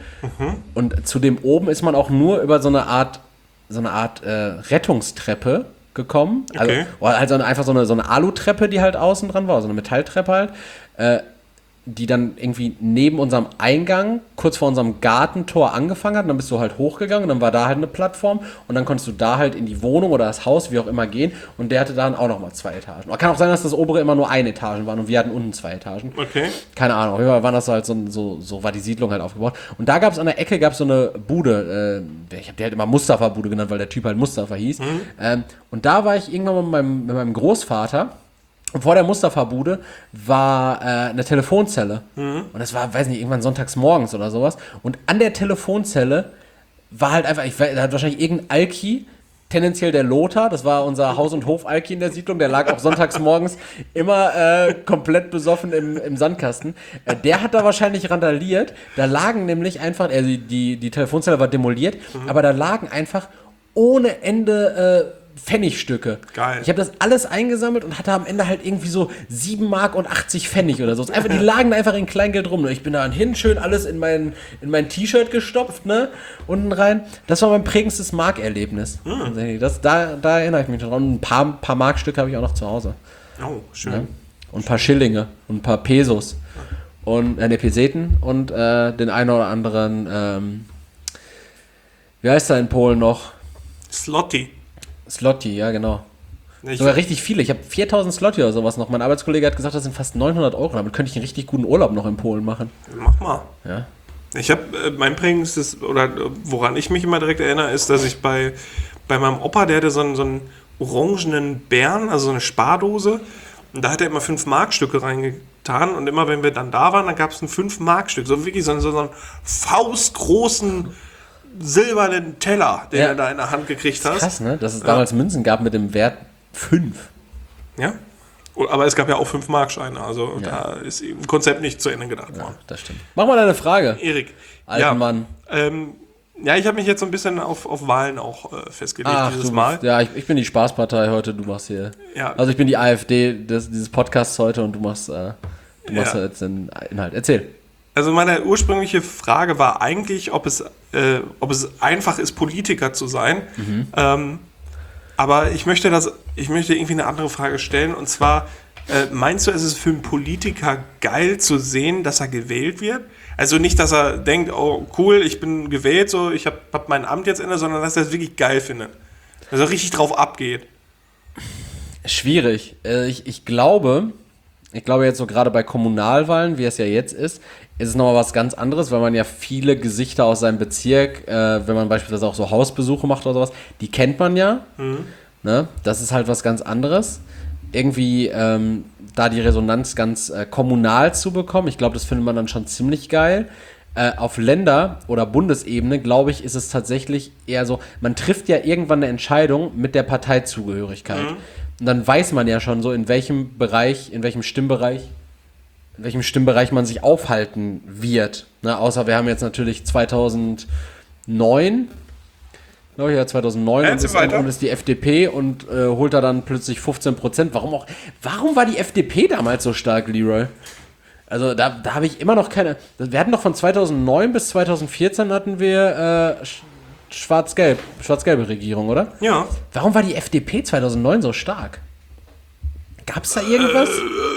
Und zu dem oben ist man auch nur über so eine Art, so eine Art äh, Rettungstreppe gekommen. Also, Okay. oder halt so eine, einfach so eine, so eine Alutreppe, die halt außen dran war, so eine Metalltreppe halt. Äh, die dann irgendwie neben unserem Eingang, kurz vor unserem Gartentor angefangen hat. Und dann bist du halt hochgegangen und dann war da halt eine Plattform und dann konntest du da halt in die Wohnung oder das Haus, wie auch immer, gehen und der hatte dann auch nochmal zwei Etagen. Aber kann auch sein, dass das obere immer nur eine Etage waren und wir hatten unten zwei Etagen. Okay. Keine Ahnung, auf jeden Fall waren das halt so, so, so war die Siedlung halt aufgebaut. Und da gab es an der Ecke gab's so eine Bude, äh, ich habe die halt immer Mustafa-Bude genannt, weil der Typ halt Mustafa hieß. Ähm, und da war ich irgendwann mit meinem, mit meinem Großvater. Und vor der Mustafa-Bude war äh, eine Telefonzelle. Und das war, weiß nicht, irgendwann sonntags morgens oder sowas. Und an der Telefonzelle war halt einfach, ich weiß, da hat wahrscheinlich irgendein Alki, tendenziell der Lothar, das war unser Haus- und Hof-Alki in der Siedlung, der lag auch sonntags morgens immer äh, komplett besoffen im, im Sandkasten. Äh, der hat da wahrscheinlich randaliert. Da lagen nämlich einfach, also die, die Telefonzelle war demoliert, aber da lagen einfach ohne Ende äh, Pfennigstücke. Geil. Ich habe das alles eingesammelt und hatte am Ende halt irgendwie so sieben Mark und achtzig Pfennig oder so. Einfach, die lagen einfach in Kleingeld rum. Ich bin da hin, schön alles in mein, in mein T-Shirt gestopft, ne? Unten rein. Das war mein prägendstes Markerlebnis. Hm. Das, da, da erinnere ich mich dran. Und ein paar, paar Markstücke habe ich auch noch zu Hause. Oh, schön. Ja? Und ein paar Schillinge und ein paar Pesos. Und äh, ne, Peseten und äh, den einen oder anderen, ähm, wie heißt er in Polen noch? Zloty. Zloty, ja genau. Ich Sogar richtig viele. Ich habe viertausend Zloty oder sowas noch. Mein Arbeitskollege hat gesagt, das sind fast neunhundert Euro. Damit könnte ich einen richtig guten Urlaub noch in Polen machen. Mach mal. Ja. Ich habe, äh, mein prägendstes, oder äh, woran ich mich immer direkt erinnere, ist, dass ich bei, bei meinem Opa, der hatte so einen, so einen orangenen Bären, also so eine Spardose, und da hat er immer fünf Markstücke reingetan, und immer wenn wir dann da waren, dann gab es ein fünf Markstück, so wirklich so, einen- so einen faustgroßen silbernen Teller, den Ja. er da in der Hand gekriegt hat. Krass, ne? Dass es damals Münzen gab mit dem Wert fünf. Ja. Aber es gab ja auch fünf Markscheine, also Ja. da ist im Konzept nicht zu Ende gedacht worden. Das stimmt. Mach mal deine Frage. Erik. Alten ja, Mann. Ähm, ja, ich habe mich jetzt so ein bisschen auf, auf Wahlen auch äh, festgelegt Ach, dieses du Mal. bist, ja, ich, ich bin die Spaßpartei heute, du machst hier. Ja. Also ich bin die AfD des, dieses Podcasts heute und du machst, äh, du machst Ja. jetzt den Inhalt. Erzähl. Also meine ursprüngliche Frage war eigentlich, ob es, äh, ob es einfach ist, Politiker zu sein. Mhm. Ähm, aber ich möchte das, ich möchte irgendwie eine andere Frage stellen. Und zwar, äh, meinst du, ist es für einen Politiker geil zu sehen, dass er gewählt wird? Also nicht, dass er denkt, oh cool, ich bin gewählt, so ich habe hab mein Amt jetzt inne, sondern dass er es wirklich geil findet. Dass er richtig drauf abgeht. Schwierig. Äh, ich, ich glaube, ich glaube jetzt so gerade bei Kommunalwahlen, wie es ja jetzt ist, ist es nochmal was ganz anderes, weil man ja viele Gesichter aus seinem Bezirk, äh, wenn man beispielsweise auch so Hausbesuche macht oder sowas, die kennt man ja. Mhm. Ne? Das ist halt was ganz anderes. Irgendwie ähm, da die Resonanz ganz äh, kommunal zu bekommen, ich glaube, das findet man dann schon ziemlich geil. Äh, auf Länder- oder Bundesebene, glaube ich, ist es tatsächlich eher so, man trifft ja irgendwann eine Entscheidung mit der Parteizugehörigkeit. Mhm. Und dann weiß man ja schon so, in welchem Bereich, in welchem Stimmbereich, in welchem Stimmbereich man sich aufhalten wird. Ne? Außer wir haben jetzt natürlich zweitausendneun, glaube ich, ja, zweitausendneun Ja, und, ist, weiter. und ist die F D P und äh, holt da dann plötzlich fünfzehn Prozent. Warum auch? Warum war die F D P damals so stark, Leroy? Also da, da habe ich immer noch keine. Wir hatten doch von zweitausendneun bis zweitausendvierzehn hatten wir äh, sch- schwarz-gelb, schwarz-gelbe Regierung, oder? Ja. Warum war die F D P zweitausendneun so stark? Gab es da irgendwas?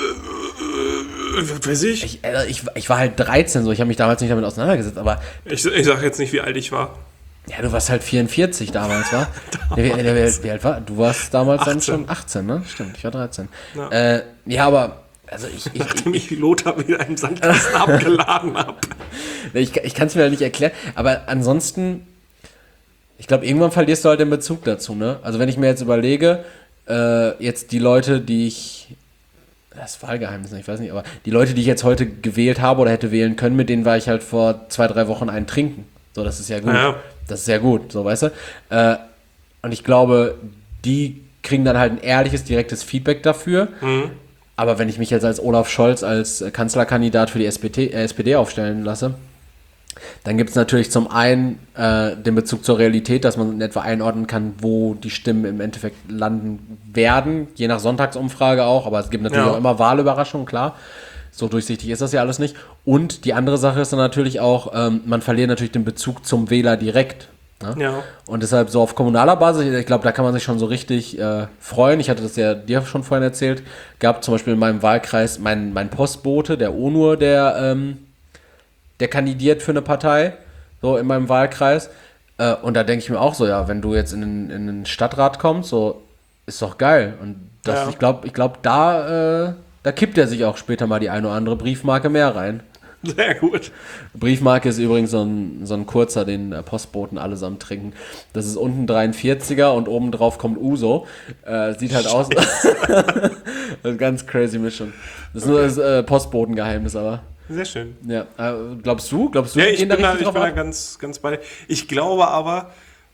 Äh, weiß ich. Ich, äh, ich, ich war halt dreizehn, so ich habe mich damals nicht damit auseinandergesetzt, aber Ich, ich sage jetzt nicht, wie alt ich war. ja, du warst halt vierundvierzig damals, wa? Nee, wie, wie, wie, wie alt war? Du warst damals dann achtzehn. schon achtzehn, ne? Stimmt, ich war dreizehn. Ja. Äh, ja, aber also ich, ich, Nachdem ich Lothar wieder im Sandkasten abgeladen habe. ich, ich kann es mir halt nicht erklären, aber ansonsten, ich glaube, irgendwann verlierst du halt den Bezug dazu, ne? Also wenn ich mir jetzt überlege, äh, jetzt die Leute, die ich, das Wahlgeheimnis, ich weiß nicht, aber die Leute, die ich jetzt heute gewählt habe oder hätte wählen können, mit denen war ich halt vor zwei, drei Wochen einen trinken. So, das ist ja gut. Ja. Das ist ja gut, so, weißt du? Äh, und ich glaube, die kriegen dann halt ein ehrliches, direktes Feedback dafür. Mhm. Aber wenn ich mich jetzt als Olaf Scholz als äh, Kanzlerkandidat für die S P D, äh, S P D aufstellen lasse, dann gibt es natürlich zum einen äh, den Bezug zur Realität, dass man in etwa einordnen kann, wo die Stimmen im Endeffekt landen werden, je nach Sonntagsumfrage auch, aber es gibt natürlich Ja. auch immer Wahlüberraschungen, klar. So durchsichtig ist das ja alles nicht. Und die andere Sache ist dann natürlich auch, ähm, man verliert natürlich den Bezug zum Wähler direkt. Ne? Ja. Und deshalb so auf kommunaler Basis, ich glaube, da kann man sich schon so richtig äh, freuen. Ich hatte das ja dir schon vorhin erzählt. Gab zum Beispiel in meinem Wahlkreis mein, mein Postbote, der Onur, der, ähm, der kandidiert für eine Partei, so in meinem Wahlkreis. Äh, und da denke ich mir auch so, ja, wenn du jetzt in den, in den Stadtrat kommst, so, ist doch geil. Und das, Ja. ich glaube, ich glaub, da, äh, da kippt er sich auch später mal die eine oder andere Briefmarke mehr rein. Sehr gut. Briefmarke ist übrigens so ein, so ein kurzer, den äh, Postboten allesamt trinken. Das ist unten dreiundvierziger und oben drauf kommt Uso. Äh, sieht halt aus. Das ist eine ganz crazy Mischung. Das ist nur das äh, Postbotengeheimnis, aber. Sehr schön. Ja. Äh, glaubst du? Glaubst du, Ja, die ich gehen bin, da, richtig ich drauf bin da ab? ganz, ganz bei dir. Ich glaube aber,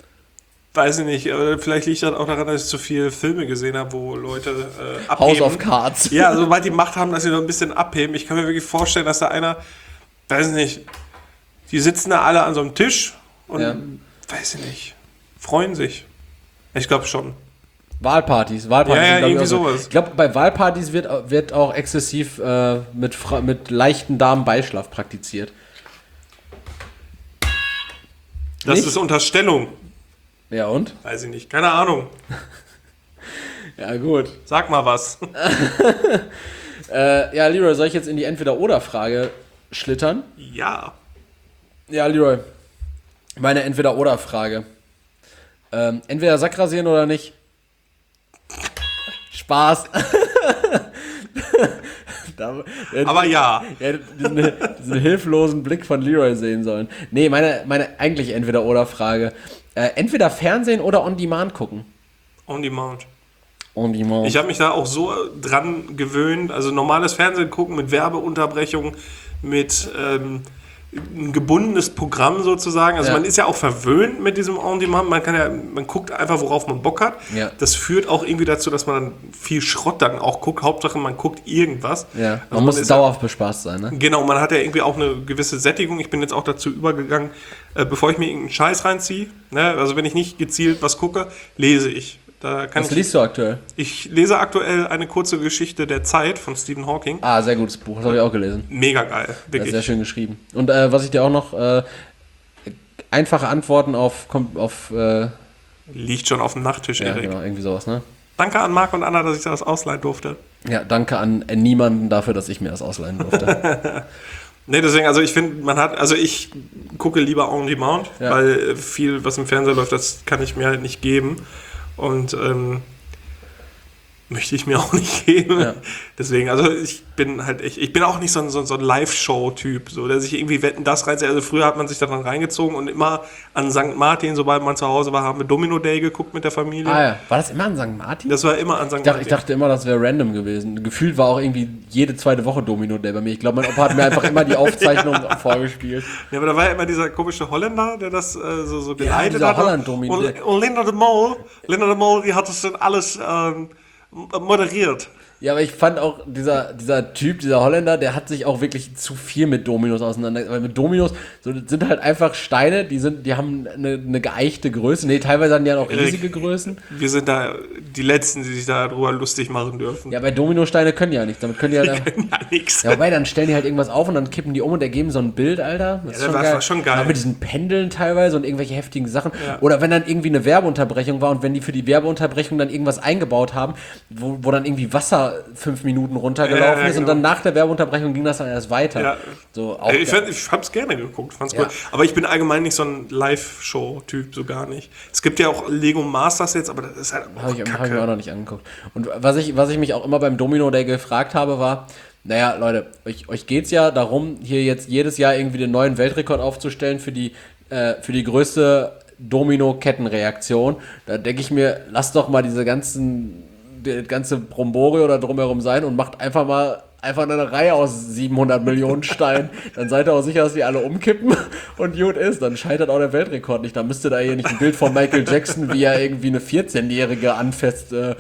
weiß ich nicht, aber vielleicht liegt das auch daran, dass ich zu viele Filme gesehen habe, wo Leute äh, abheben. House of Cards. Ja, sobald die Macht haben, dass sie noch ein bisschen abheben. Ich kann mir wirklich vorstellen, dass da einer, weiß ich nicht, die sitzen da alle an so einem Tisch und, Ja. weiß ich nicht, freuen sich. Ich glaube schon. Wahlpartys, Wahlpartys. Ja, ja, glaub ich, irgendwie auch so. sowas. Ich glaube, bei Wahlpartys wird, wird auch exzessiv äh, mit, Fra- mit leichten Damenbeischlaf praktiziert. Das Nicht? ist Unterstellung. Ja, und? Weiß ich nicht. Keine Ahnung. Ja, gut. Sag mal was. Äh, ja, Leroy, soll ich jetzt in die Entweder-Oder-Frage schlittern? Ja. Ja, Leroy. Meine Entweder-Oder-Frage. Ähm, entweder Sack rasieren oder nicht. Spaß. Da- Aber ja. Ja, diesen, diesen hilflosen Blick von Leroy sehen sollen. Nee, meine, meine eigentliche Entweder-Oder-Frage. Äh, entweder Fernsehen oder On-Demand gucken. On Demand. On-Demand. Ich habe mich da auch so dran gewöhnt. Also normales Fernsehen gucken mit Werbeunterbrechung, mit ähm, ein gebundenes Programm sozusagen. Also Ja. man ist ja auch verwöhnt mit diesem On-Demand. Man kann ja, man guckt einfach, worauf man Bock hat. Ja. Das führt auch irgendwie dazu, dass man dann viel Schrott dann auch guckt. Hauptsache, man guckt irgendwas. Ja, man Also muss ist dauerhaft bespaßt sein, ne? Genau, man hat ja irgendwie auch eine gewisse Sättigung. Ich bin jetzt auch dazu übergegangen, äh, bevor ich mir irgendeinen Scheiß reinziehe, ne, also wenn ich nicht gezielt was gucke, lese ich. Da kann Was ich, liest du aktuell? ich lese aktuell eine kurze Geschichte der Zeit von Stephen Hawking. Ah, sehr gutes Buch, das habe ich auch gelesen. Mega geil, Das ist wirklich. sehr schön geschrieben. Und äh, was ich dir auch noch, äh, einfache Antworten auf, kom- auf äh, Liegt schon auf dem Nachttisch, ja, Erik. genau, irgendwie sowas, ne? Danke an Marc und Anna, dass ich das ausleihen durfte. Ja, danke an äh, niemanden dafür, dass ich mir das ausleihen durfte. Nee, deswegen, also ich finde, man hat, also ich gucke lieber On Demand, Ja. weil äh, viel, was im Fernseher läuft, das kann ich mir halt nicht geben. Und ähm, möchte ich mir auch nicht geben. Ja. Deswegen, also ich bin halt echt, ich bin auch nicht so ein, so, ein- so ein Live-Show-Typ, so, der sich irgendwie Wetten, das reinzieht. Also früher hat man sich da dran reingezogen und immer an Sankt Martin, sobald man zu Hause war, haben wir Domino Day geguckt mit der Familie. Ah ja, war das immer an Sankt Martin? Das war immer an Ich Sankt dachte, Martin. ich dachte immer, das wäre random gewesen. Gefühlt war auch irgendwie jede zweite Woche Domino Day bei mir. Ich glaube, mein Opa hat mir einfach immer die Aufzeichnung vorgespielt. Ja, aber da war ja immer dieser komische Holländer, der das äh, so, so geleitet dieser hat. Holland-Domino. Und, und Linda de Mol, Linda de Mol, die hat das dann alles ähm, moderiert. Ja, aber ich fand auch, dieser, dieser Typ, dieser Holländer, der hat sich auch wirklich zu viel mit Dominos auseinandergesetzt. Weil mit Dominos, so, das sind halt einfach Steine, die sind, die haben eine, eine geeichte Größe. Nee, teilweise haben die ja auch riesige Größen. Wir sind da die Letzten, die sich darüber lustig machen dürfen. Ja, bei Dominosteine können die ja nichts. Damit können die halt einfach, Ja, nix. ja, wobei, dann stellen die halt irgendwas auf und dann kippen die um und ergeben so ein Bild, Alter. Das Ja, das war schon geil. Aber mit diesen Pendeln teilweise und irgendwelche heftigen Sachen. Ja. Oder wenn dann irgendwie eine Werbeunterbrechung war und wenn die für die Werbeunterbrechung dann irgendwas eingebaut haben, wo, wo dann irgendwie Wasser fünf Minuten runtergelaufen Ja, ja, ist und genau. dann nach der Werbeunterbrechung ging das dann erst weiter. Ja. So, auch Ey, ich, geil. fand, ich hab's gerne geguckt, fand's Ja. cool. Aber ich bin allgemein nicht so ein Live-Show-Typ, so gar nicht. Es gibt ja auch Lego Masters jetzt, aber das ist halt auch Habe ich, hab ich mir auch Kacke. noch nicht angeguckt. Und was ich, was ich mich auch immer beim Domino Day gefragt habe, war, naja, Leute, euch, euch geht es ja darum, hier jetzt jedes Jahr irgendwie den neuen Weltrekord aufzustellen für die, äh, für die größte Domino-Kettenreaktion. Da denke ich mir, lasst doch mal diese ganzen, die ganze Bromborium da drumherum sein und macht einfach mal einfach eine Reihe aus siebenhundert Millionen Steinen. Dann seid ihr auch sicher, dass die alle umkippen und gut ist. Dann scheitert auch der Weltrekord nicht. Dann müsste da hier nicht ein Bild von Michael Jackson, wie er irgendwie eine vierzehnjährige anfasst, äh,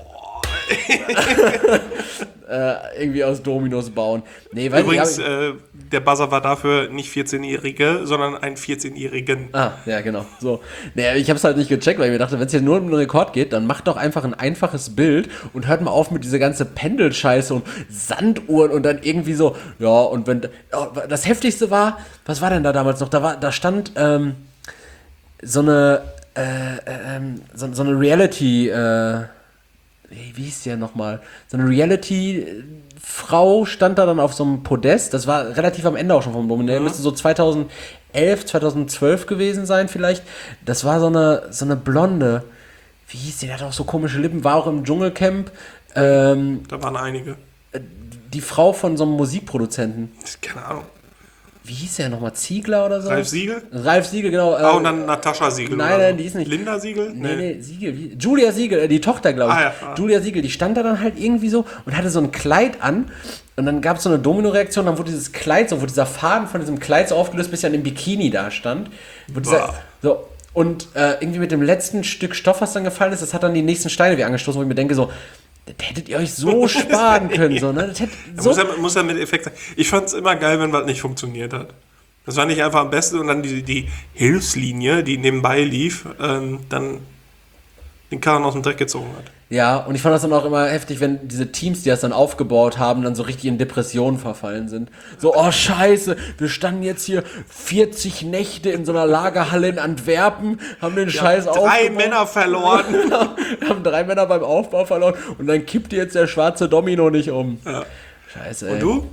äh, irgendwie aus Dominos bauen. Nee, weiß Übrigens, nicht, hab äh, der Buzzer war dafür nicht vierzehnjährige, sondern ein vierzehnjährigen. ich, ah, ja, genau. So. Nee, ich hab's halt nicht gecheckt, weil ich mir dachte, wenn es jetzt nur um einen Rekord geht, dann macht doch einfach ein einfaches Bild und hört mal auf mit dieser ganze Pendelscheiße und Sanduhren und dann irgendwie so, ja, und wenn, oh, das Heftigste war, was war denn da damals noch? Da war, da stand, ähm, so eine, äh, ähm, so, so eine Reality, äh, wie hieß der nochmal? So eine Reality-Frau stand da dann auf so einem Podest. Das war relativ am Ende auch schon vom Domino. Mhm. Müsste so zweitausendelf, zweitausendzwölf gewesen sein vielleicht. Das war so eine, so eine Blonde. Wie hieß die? Die hatte auch so komische Lippen. War auch im Dschungelcamp. Ähm, Da waren einige. die Frau von so einem Musikproduzenten. Keine Ahnung. Wie hieß der nochmal? Ziegler oder so? Ralf Siegel? Ralf Siegel, genau. Ah, äh, und dann Natascha Siegel. nein, oder nein, so. die ist nicht- Linda Siegel? Nee, nee, Siegel. Wie? Julia Siegel, äh, die Tochter, glaube ich. Ah, ja, ah. Julia Siegel, die stand da dann halt irgendwie so und hatte so ein Kleid an. Und dann gab es so eine Domino-Reaktion, dann wurde dieses Kleid so, wurde dieser Faden von diesem Kleid so aufgelöst, bis er in dem Bikini da stand. Wo dieser, Boah. so, und äh, irgendwie mit dem letzten Stück Stoff, was dann gefallen ist, das hat dann die nächsten Steine wieder angestoßen, wo ich mir denke, so, das hättet ihr euch so sparen können. So, ne? Das hätte so, Muss, ja, muss ja mit Effekt sein. Ich fand es immer geil, wenn was nicht funktioniert hat. Das war nicht einfach am besten und dann die, die Hilfslinie, die nebenbei lief, ähm, dann den Karren aus dem Dreck gezogen hat. Ja, und ich fand das dann auch immer heftig, wenn diese Teams, die das dann aufgebaut haben, dann so richtig in Depressionen verfallen sind. So, oh scheiße, wir standen jetzt hier vierzig Nächte in so einer Lagerhalle in Antwerpen, haben den Scheiß aufgebaut. Drei Männer verloren. haben drei Männer beim Aufbau verloren und dann kippt jetzt der schwarze Domino nicht um. Ja. Scheiße, ey. Und du?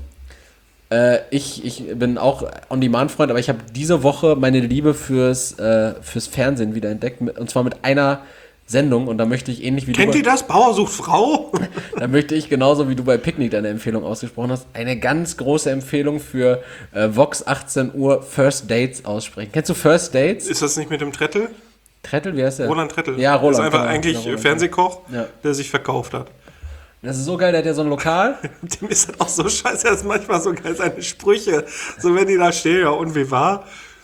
Äh, ich, ich bin auch On-Demand-Freund, aber ich habe diese Woche meine Liebe fürs, äh, fürs Fernsehen wieder entdeckt. Mit, und zwar mit einer Sendung. Und da möchte ich ähnlich wie Kennt du... ihr das? Bauer sucht Frau? Da möchte ich genauso wie du bei Picknick deine Empfehlung ausgesprochen hast, eine ganz große Empfehlung für äh, Vox achtzehn Uhr First Dates aussprechen. Kennst du First Dates? Ist das nicht mit dem Trettel? Trettel, wie heißt der? Roland Trettel. Ja, Roland. Das ist einfach genau. eigentlich Ja, Roland. Fernsehkoch, Ja. der sich verkauft hat. Das ist so geil, der hat ja so ein Lokal. Dem ist das auch so scheiße, er ist manchmal so geil, seine Sprüche. So, wenn die da stehen, ja, und wie war?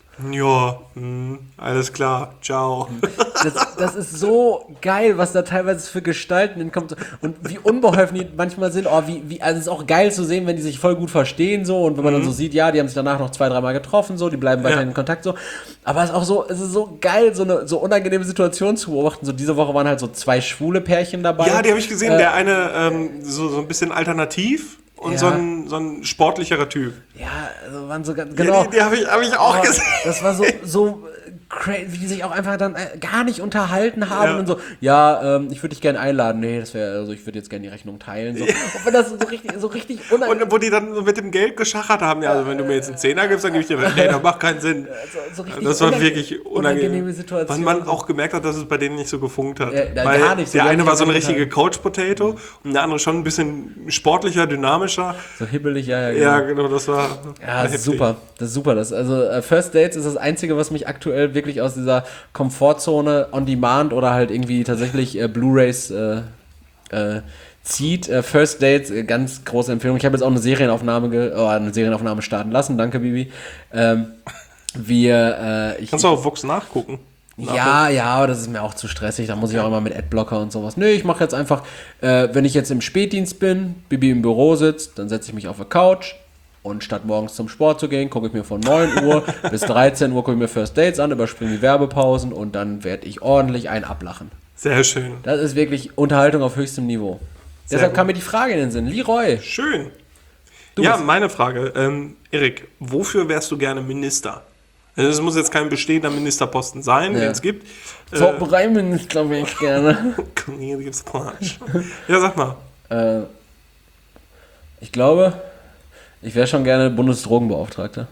Ja, hm, alles klar, ciao. Das, das ist so geil, was da teilweise für Gestalten hinkommt. Und wie unbeholfen die manchmal sind. Oh, wie, wie, also es ist auch geil zu sehen, wenn die sich voll gut verstehen, so. Und wenn man mhm. dann so sieht, ja, die haben sich danach noch zwei, dreimal getroffen, so. Die bleiben weiterhin ja. in Kontakt, so. Aber es ist auch so, es ist so geil, so eine so unangenehme Situation zu beobachten. So, diese Woche waren halt so zwei schwule Pärchen dabei. Ja, die habe ich gesehen. Äh, der eine, ähm, so, so ein bisschen alternativ. Und ja. so, ein, so ein sportlicherer Typ. Ja, also waren so ganz, genau. Ja, die die habe ich, hab ich auch Aber gesehen. Das war so, so crazy, wie die sich auch einfach dann äh, gar nicht unterhalten haben Ja. und so, ja, ähm, ich würde dich gerne einladen. Nee, das wäre, also ich würde jetzt gerne die Rechnung teilen. So. Ja. Und das so richtig, so richtig unangenehm. Und wo die dann so mit dem Geld geschachert haben, ja, also wenn du mir jetzt einen Zehner gibst, dann gebe ich dir, nee, das macht keinen Sinn. So, so richtig Das war unange- wirklich unangenehm. unangenehme Situation. Weil man auch gemerkt hat, dass es bei denen nicht so gefunkt hat. Ja, da- Weil gar nicht so, der gar eine nicht war so eine unangenehm. richtige Couch-Potato und der andere schon ein bisschen sportlicher, dynamischer. So hibbelig, ja, ja, genau. Ja, genau, das war Ja, das ist heftig. super. Das ist super. Das, also äh, First Dates ist das Einzige, was mich aktuell wirklich aus dieser Komfortzone on Demand oder halt irgendwie tatsächlich äh, Blu-Rays äh, äh, zieht. Äh, First Dates, äh, ganz große Empfehlung. Ich habe jetzt auch eine Serienaufnahme, ge- oh, eine Serienaufnahme starten lassen. Danke, Bibi. Ähm, wir, äh, ich, Kannst du auf Vox nachgucken? ja, ja, aber das ist mir auch zu stressig. Da muss ich auch immer mit Adblocker und sowas. Nö, ich mache jetzt einfach, äh, wenn ich jetzt im Spätdienst bin, Bibi im Büro sitzt, dann setze ich mich auf der Couch und statt morgens zum Sport zu gehen, gucke ich mir von neun Uhr bis dreizehn Uhr gucke ich mir First Dates an, überspringe die Werbepausen und dann werde ich ordentlich ein ablachen. Sehr schön. Das ist wirklich Unterhaltung auf höchstem Niveau. Sehr Deshalb gut. kam mir die Frage in den Sinn. Leroy. Schön. Du ja, bist- meine Frage. Ähm, Erik, wofür wärst du gerne Minister? Also es muss jetzt kein bestehender Ministerposten sein, Ja. den es gibt. Zaubereiminister wäre ich gerne. Cornelius Platsch. Ja, sag mal. äh, ich glaube, ich wäre schon gerne Bundesdrogenbeauftragter.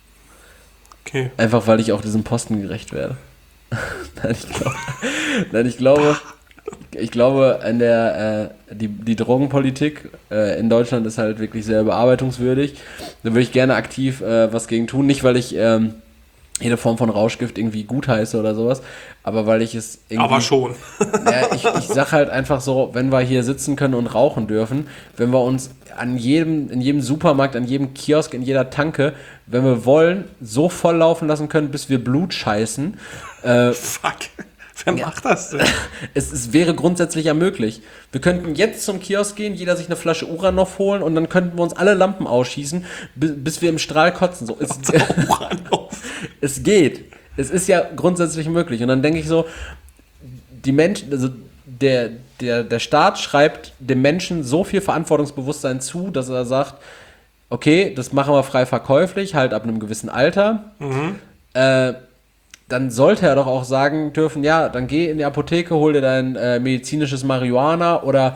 Okay. Einfach weil ich auch diesem Posten gerecht werde. Nein, ich glaube, nein, ich glaube, ich glaube, an der, äh, die, die Drogenpolitik äh, in Deutschland ist halt wirklich sehr bearbeitungswürdig. Da würde ich gerne aktiv äh, was gegen tun. Nicht, weil ich ähm, jede Form von Rauschgift irgendwie gutheiße oder sowas, aber weil ich es irgendwie... Aber schon. Ja, ich, ich sag halt einfach so, wenn wir hier sitzen können und rauchen dürfen, wenn wir uns an jedem, in jedem Supermarkt, an jedem Kiosk, in jeder Tanke, wenn wir wollen, so voll laufen lassen können, bis wir Blut scheißen. Äh, Fuck. Wer macht das denn? es, es wäre grundsätzlich ja möglich. Wir könnten jetzt zum Kiosk gehen, jeder sich eine Flasche Uranov holen und dann könnten wir uns alle Lampen ausschießen, bis, bis wir im Strahl kotzen. So, es, es geht. Es ist ja grundsätzlich möglich. Und dann denke ich so, die Menschen, also der, der, der Staat schreibt dem Menschen so viel Verantwortungsbewusstsein zu, dass er sagt, okay, das machen wir frei verkäuflich, halt ab einem gewissen Alter. Mhm. Äh, dann sollte er doch auch sagen dürfen, ja, dann geh in die Apotheke, hol dir dein äh, medizinisches Marihuana oder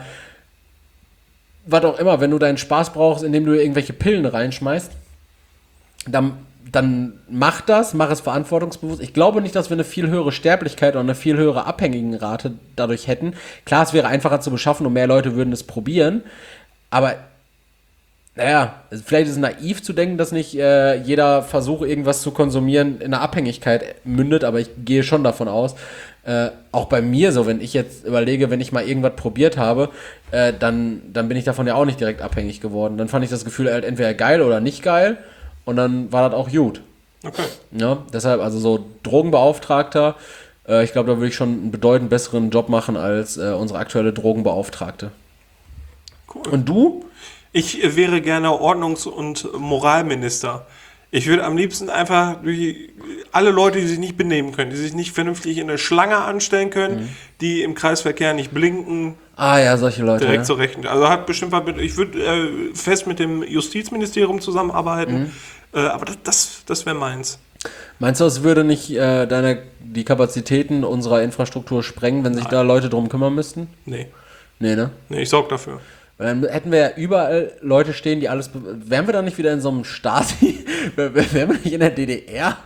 was auch immer, wenn du deinen Spaß brauchst, indem du irgendwelche Pillen reinschmeißt, dann, dann mach das, mach es verantwortungsbewusst. Ich glaube nicht, dass wir eine viel höhere Sterblichkeit oder eine viel höhere Abhängigenrate dadurch hätten. Klar, es wäre einfacher zu beschaffen und mehr Leute würden es probieren, aber naja, vielleicht ist es naiv zu denken, dass nicht äh, jeder Versuch, irgendwas zu konsumieren, in einer Abhängigkeit mündet, aber ich gehe schon davon aus, äh, auch bei mir so, wenn ich jetzt überlege, wenn ich mal irgendwas probiert habe, äh, dann, dann bin ich davon ja auch nicht direkt abhängig geworden. Dann fand ich das Gefühl halt entweder geil oder nicht geil und dann war das auch gut. Okay. Ja, deshalb also so Drogenbeauftragter, äh, ich glaube, da würde ich schon einen bedeutend besseren Job machen als äh, unsere aktuelle Drogenbeauftragte. Cool. Und du? Ich wäre gerne Ordnungs- und Moralminister. Ich würde am liebsten einfach durch alle Leute, die sich nicht benehmen können, die sich nicht vernünftig in eine Schlange anstellen können, mhm. die im Kreisverkehr nicht blinken. Ah ja, solche Leute. Direkt ja. zur Rechten. Also hat bestimmt was mit, ich würde äh, fest mit dem Justizministerium zusammenarbeiten, mhm. äh, aber das, das, das wäre meins. Meinst du, es würde nicht äh, deine, die Kapazitäten unserer Infrastruktur sprengen, wenn sich Nein. da Leute drum kümmern müssten? Nee. Nee, ne? Nee, ich sorge dafür. Weil dann hätten wir ja überall Leute stehen, die alles... Be- wären wir dann nicht wieder in so einem Stasi? wären wir nicht in der D D R?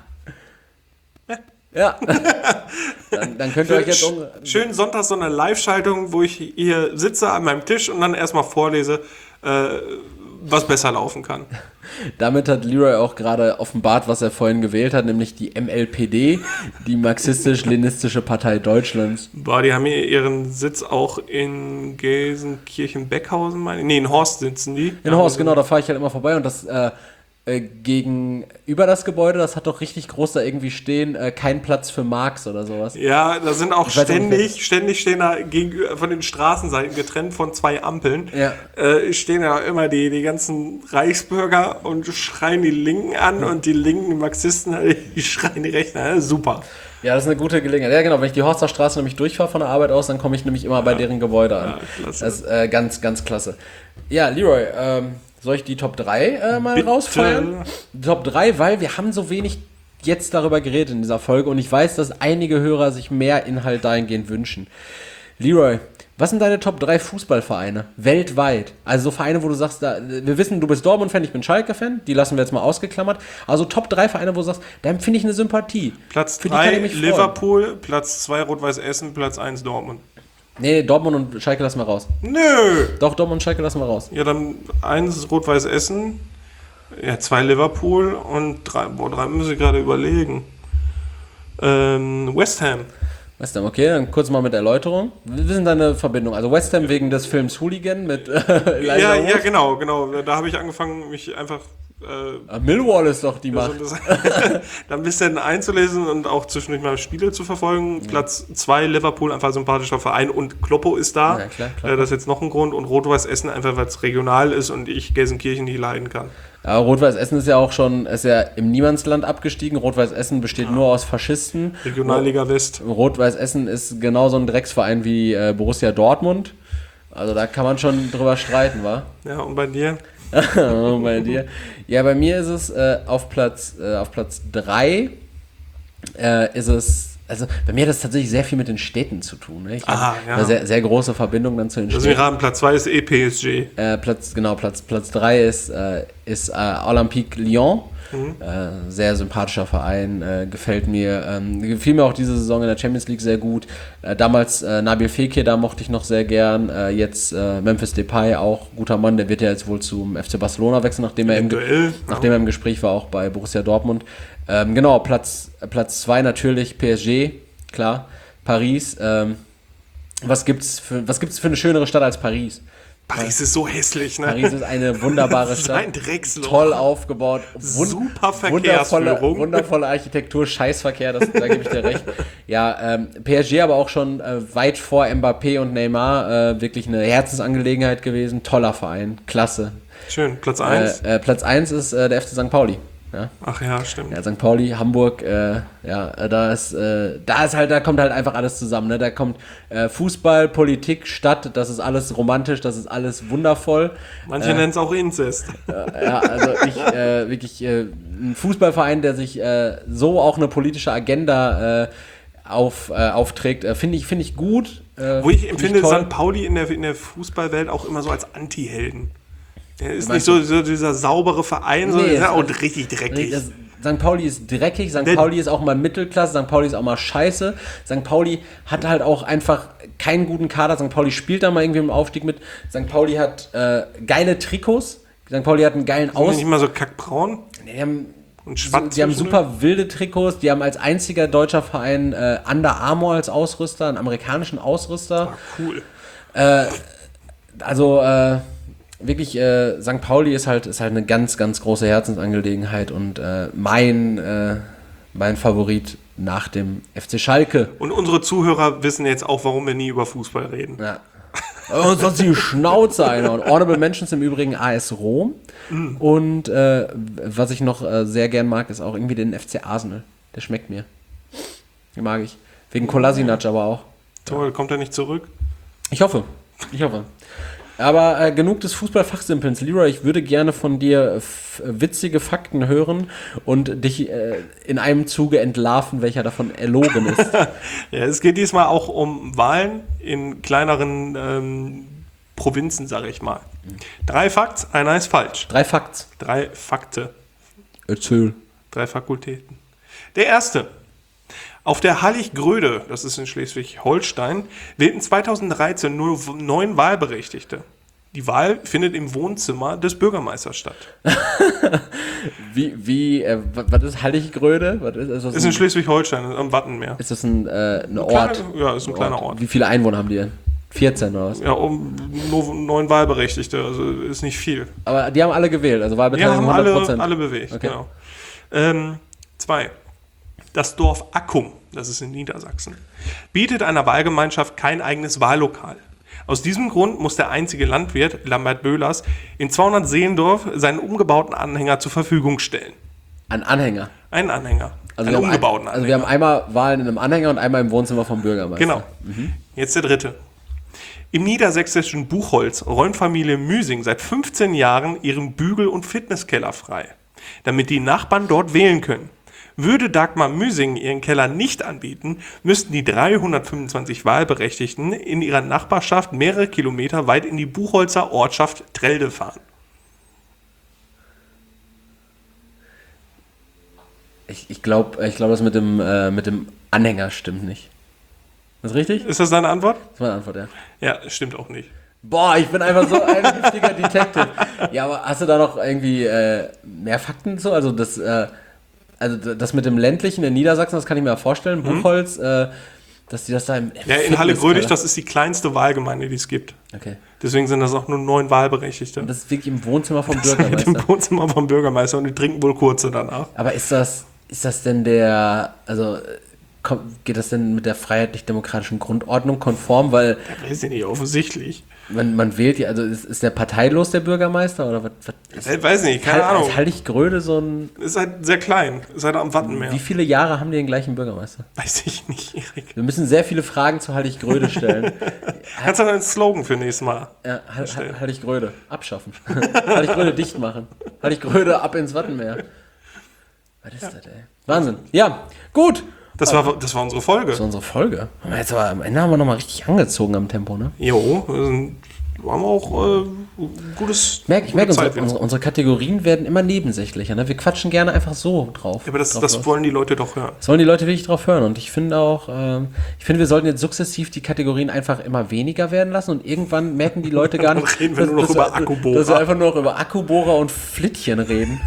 Ja. dann, dann könnt ihr euch jetzt... Um- Schön sonntags so eine Live-Schaltung, wo ich hier sitze an meinem Tisch und dann erstmal vorlese, äh, was besser laufen kann. Damit hat Leroy auch gerade offenbart, was er vorhin gewählt hat, nämlich die M L P D, die Marxistisch-Leninistische Partei Deutschlands. Boah, die haben hier ihren Sitz auch in Gelsenkirchen-Beckhausen, meine ich. Nee, in Horst sitzen die. In Horst, genau, da fahre ich halt immer vorbei und das äh, äh, gegenüber das Gebäude, das hat doch richtig groß da irgendwie stehen, äh, kein Platz für Marx oder sowas. Ja, da sind auch Ich weiß ständig, nicht, ständig stehen da gegenüber von den Straßenseiten, getrennt von zwei Ampeln, Ja. äh, stehen da immer die, die ganzen Reichsbürger und schreien die Linken an und die Linken, die Marxisten, die schreien die Rechten an. Super. Ja, das ist eine gute Gelegenheit. Ja, genau, wenn ich die Horster Straße nämlich durchfahre von der Arbeit aus, dann komme ich nämlich immer bei deren Gebäude an. Ja, klasse. Das ist äh, ganz, ganz klasse. Ja, Leroy, ähm, soll ich die Top drei äh, mal Bitte. rausfeuern? Die Top drei, weil wir haben so wenig jetzt darüber geredet in dieser Folge und ich weiß, dass einige Hörer sich mehr Inhalt dahingehend wünschen. Leroy, was sind deine Top drei Fußballvereine? Weltweit. Also so Vereine, wo du sagst, da, wir wissen, du bist Dortmund-Fan, ich bin Schalke-Fan, die lassen wir jetzt mal ausgeklammert. Also Top drei Vereine, wo du sagst, da empfinde ich eine Sympathie. Platz Für die kann drei ich mich freuen. Liverpool, Platz zwei Rot-Weiß Essen, Platz eins Dortmund. Nee, Dortmund und Schalke lassen wir raus. Nö! Doch, Dortmund und Schalke lassen wir raus. Ja, dann eins Rot-Weiß Essen, ja, zwei Liverpool und drei, boah, drei muss ich gerade überlegen. Ähm, West Ham. West Ham, okay, dann kurz mal mit Erläuterung. Wir sind deine Verbindung. Also West Ham wegen des Films Hooligan mit äh, Ja, Elijah ja, Wood. genau, genau. Da habe ich angefangen, mich einfach äh, Ah, Millwall ist doch die Macht. so das, da ein bisschen einzulesen und auch zwischendurch mal Spiele zu verfolgen. Ja. Platz zwei Liverpool, einfach sympathischer Verein und Kloppo ist da. Ja, klar, klar. Äh, das ist jetzt noch ein Grund. Und Rot-Weiß Essen einfach, weil es regional ist und ich Gelsenkirchen nicht leiden kann. Ja, Rot-Weiß Essen ist ja auch schon, ist ja im Niemandsland abgestiegen. Rot-Weiß Essen besteht ja. nur aus Faschisten. Regionalliga West. Rot-Weiß Essen ist genauso ein Drecksverein wie äh, Borussia Dortmund. Also da kann man schon drüber streiten, wa? Ja, und bei dir? Bei dir. Ja, bei mir ist es äh, auf Platz äh, auf Platz drei äh, ist es, also bei mir hat das tatsächlich sehr viel mit den Städten zu tun. Ne? Ich Aha, habe ja. eine sehr, sehr große Verbindung dann zu den Also Städten. wir haben Platz zwei ist eh P S G. Äh, Platz, genau, Platz, Platz drei ist, äh, ist äh, Olympique Lyon. Mhm. Äh, sehr sympathischer Verein, äh, gefällt mir. Ähm, gefiel mir auch diese Saison in der Champions League sehr gut. Äh, damals äh, Nabil Fekir, da mochte ich noch sehr gern. Äh, jetzt äh, Memphis Depay, auch guter Mann. Der wird ja jetzt wohl zum F C Barcelona wechseln, nachdem, er im, Duell, nachdem ja. er im Gespräch war, auch bei Borussia Dortmund. Ähm, genau, Platz Platz zwei natürlich P S G, klar. Paris. Ähm, was gibt's für, was gibt's für eine schönere Stadt als Paris? Paris ist so hässlich, ne? Paris ist eine wunderbare Das ist Stadt. ein Drecksloch. Toll aufgebaut. Wund- Super wundervolle, Verkehrsführung. wundervolle Architektur, Scheißverkehr, das, da gebe ich dir recht. Ja, ähm, P S G aber auch schon äh, weit vor Mbappé und Neymar äh, wirklich eine Herzensangelegenheit gewesen. Toller Verein, klasse. Schön, Platz eins. Äh, äh, Platz eins ist äh, der F C Sankt Pauli. Ja? Ach ja, stimmt. Ja, Sankt Pauli, Hamburg, äh, ja, äh, da ist, äh, da ist halt, da kommt halt einfach alles zusammen, ne? Da kommt äh, Fußball, Politik, Stadt, das ist alles romantisch, das ist alles wundervoll. Manche äh, nennen es auch Inzest. äh, ja, also ich, äh, wirklich, äh, ein Fußballverein, der sich äh, so auch eine politische Agenda äh, auf, äh, aufträgt, äh, finde ich, finde ich gut. Äh, Wo ich find empfinde toll. Sankt Pauli in der, in der Fußballwelt auch immer so als Anti-Helden. Der ist nicht Meinst so, so dieser saubere Verein, sondern Nee, ist ja auch es- richtig dreckig. Das, Sankt Pauli ist dreckig, Sankt Der- Pauli ist auch mal Mittelklasse, Sankt Pauli ist auch mal scheiße. Sankt Pauli hat halt auch einfach keinen guten Kader. Sankt Pauli spielt da mal irgendwie im Aufstieg mit. Sankt Pauli hat äh, geile Trikots. Sankt Pauli hat einen geilen Sind die Aus. nicht mal so kackbraun Die haben, und so, schwarz. die haben super wilde Trikots. Die haben als einziger deutscher Verein äh, Under Armour als Ausrüster, einen amerikanischen Ausrüster. Cool. Also äh, wirklich, äh, Sankt Pauli ist halt, ist halt eine ganz, ganz große Herzensangelegenheit und äh, mein, äh, mein Favorit nach dem F C Schalke. Und unsere Zuhörer wissen jetzt auch, warum wir nie über Fußball reden. Ja. Und sonst die Schnauze einer. Und Honorable Mentions im Übrigen A S Rom. Mm. Und äh, was ich noch äh, sehr gern mag, ist auch irgendwie den F C Arsenal. Der schmeckt mir. Den mag ich. Wegen Kolasinac aber auch. Toll, kommt er nicht zurück? Ich hoffe. Ich hoffe. Aber äh, genug des Fußball-Fachsimpelns. Leroy, ich würde gerne von dir f- witzige Fakten hören und dich äh, in einem Zuge entlarven, welcher davon erlogen ist. Ja, es geht diesmal auch um Wahlen in kleineren ähm, Provinzen, sage ich mal. Drei Fakts, einer ist falsch. Drei Fakts. Drei Fakte. Erzähl. Drei Fakultäten. Der erste. Auf der Hallig-Gröde, das ist in Schleswig-Holstein, wählten zweitausenddreizehn nur neun Wahlberechtigte. Die Wahl findet im Wohnzimmer des Bürgermeisters statt. wie, wie, äh, was ist Hallig-Gröde? Was ist, ist, das ist in Schleswig-Holstein, am Wattenmeer. Ist das ein, äh, ein Ort? Kleine, ja, ist ein, ein kleiner Ort. Ort. Wie viele Einwohner haben die denn? vierzehn oder was? Ja, um nur neun Wahlberechtigte, also ist nicht viel. Aber die haben alle gewählt, also Wahlbeteiligung hundert Prozent. Ja, haben alle, alle bewegt, okay. Genau. Ähm, zwei. Das Dorf Accum, das ist in Niedersachsen, bietet einer Wahlgemeinschaft kein eigenes Wahllokal. Aus diesem Grund muss der einzige Landwirt, Lambert Böhlers, in Zweihundert-Seelendorf seinen umgebauten Anhänger zur Verfügung stellen. Ein Anhänger? Einen Anhänger. Also einen wir umgebauten ein, Anhänger. Also wir haben einmal Wahlen in einem Anhänger und einmal im Wohnzimmer vom Bürgermeister. Genau. Mhm. Jetzt der dritte. Im niedersächsischen Buchholz räumt Familie Müsing seit fünfzehn Jahren ihren Bügel- und Fitnesskeller frei, damit die Nachbarn dort wählen können. Würde Dagmar Müsing ihren Keller nicht anbieten, müssten die dreihundertfünfundzwanzig Wahlberechtigten in ihrer Nachbarschaft mehrere Kilometer weit in die Buchholzer Ortschaft Trelde fahren. Ich, ich glaube, ich glaub, das mit dem, äh, mit dem Anhänger stimmt nicht. Ist das richtig? Ist das deine Antwort? Das ist meine Antwort, ja. Ja, stimmt auch nicht. Boah, ich bin einfach so ein giftiger Detective. Ja, aber hast du da noch irgendwie äh, mehr Fakten zu? Also das... Äh, Also das mit dem ländlichen in Niedersachsen, das kann ich mir vorstellen, Buchholz, mhm. äh, dass die das da im, im Ja, in Halle-Grödig, das ist die kleinste Wahlgemeinde, die es gibt. Okay. Deswegen sind das auch nur neun Wahlberechtigte. Und das ist wirklich im Wohnzimmer vom das Bürgermeister. Im Wohnzimmer vom Bürgermeister und die trinken wohl kurze danach. Aber ist das, ist das denn der, also kommt, geht das denn mit der freiheitlich-demokratischen Grundordnung konform? Weil, ja, weiß ich nicht, offensichtlich. Man, man wählt ja, also ist, ist der parteilos, der Bürgermeister? Oder was, was ist, ich weiß nicht, keine halt, Ahnung. Ist Hallig-Gröde so ein... Ist halt sehr klein, ist halt am Wattenmeer. Wie viele Jahre haben die den gleichen Bürgermeister? Weiß ich nicht, Erik. Wir müssen sehr viele Fragen zu Hallig-Gröde stellen. Kannst du einen Slogan für nächstes Mal Ja, Hallig-Gröde, abschaffen. Hallig-Gröde dicht machen. Hallig-Gröde ab ins Wattenmeer. Was ist ja. das, ey? Wahnsinn. Ja, gut. Das war, das war unsere Folge. Das war unsere Folge. Jetzt aber am Ende haben wir nochmal richtig angezogen am Tempo, ne? Jo, wir haben auch äh, gutes. Ich merke, ich merke unsere, unsere, unsere Kategorien werden immer nebensächlicher, ne? Wir quatschen gerne einfach so drauf. Ja, aber das, drauf das wollen die Leute doch hören. Das wollen die Leute wirklich drauf hören. Und ich finde auch, ähm, ich finde, wir sollten jetzt sukzessiv die Kategorien einfach immer weniger werden lassen und irgendwann merken die Leute gar nicht, Dann reden wir dass, nur noch dass, über Akkubohrer. dass wir einfach nur noch über Akkubohrer und Flittchen reden.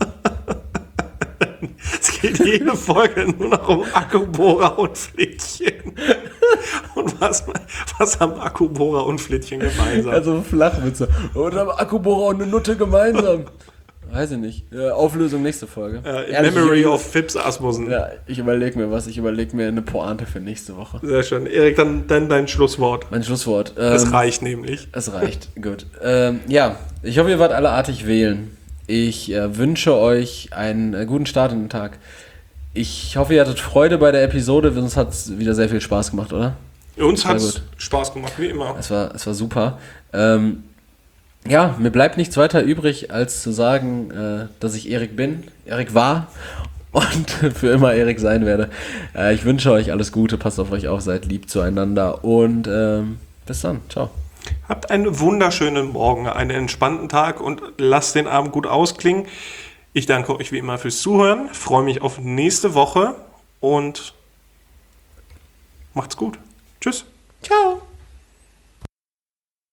Es geht jede Folge nur noch um Akkubohrer und Flittchen. Und was, was haben Akkubohrer und Flittchen gemeinsam? Also Flachwitze. Und haben Akkubohrer und eine Nutte gemeinsam. Weiß ich nicht. Ja, Auflösung nächste Folge. Ja, in Ehrlich, Memory ich, of Phipps Asmussen. Ja, ich überlege mir was. Ich überlege mir eine Pointe für nächste Woche. Sehr schön. Erik, dann, dann dein Schlusswort. Mein Schlusswort. Ähm, es reicht nämlich. Es reicht. Gut. Ähm, ja, ich hoffe, ihr wart alle artig wählen. Ich äh, wünsche euch einen äh, guten Start in den Tag. Ich hoffe, ihr hattet Freude bei der Episode. Uns hat es wieder sehr viel Spaß gemacht, oder? Uns hat es Spaß gemacht, wie immer. Es war, es war super. Ähm, ja, mir bleibt nichts weiter übrig, als zu sagen, äh, dass ich Erik bin, Erik war und für immer Erik sein werde. Äh, ich wünsche euch alles Gute, passt auf euch auf, seid lieb zueinander und ähm, bis dann. Ciao. Habt einen wunderschönen Morgen, einen entspannten Tag und lasst den Abend gut ausklingen. Ich danke euch wie immer fürs Zuhören, freue mich auf nächste Woche und macht's gut. Tschüss. Ciao.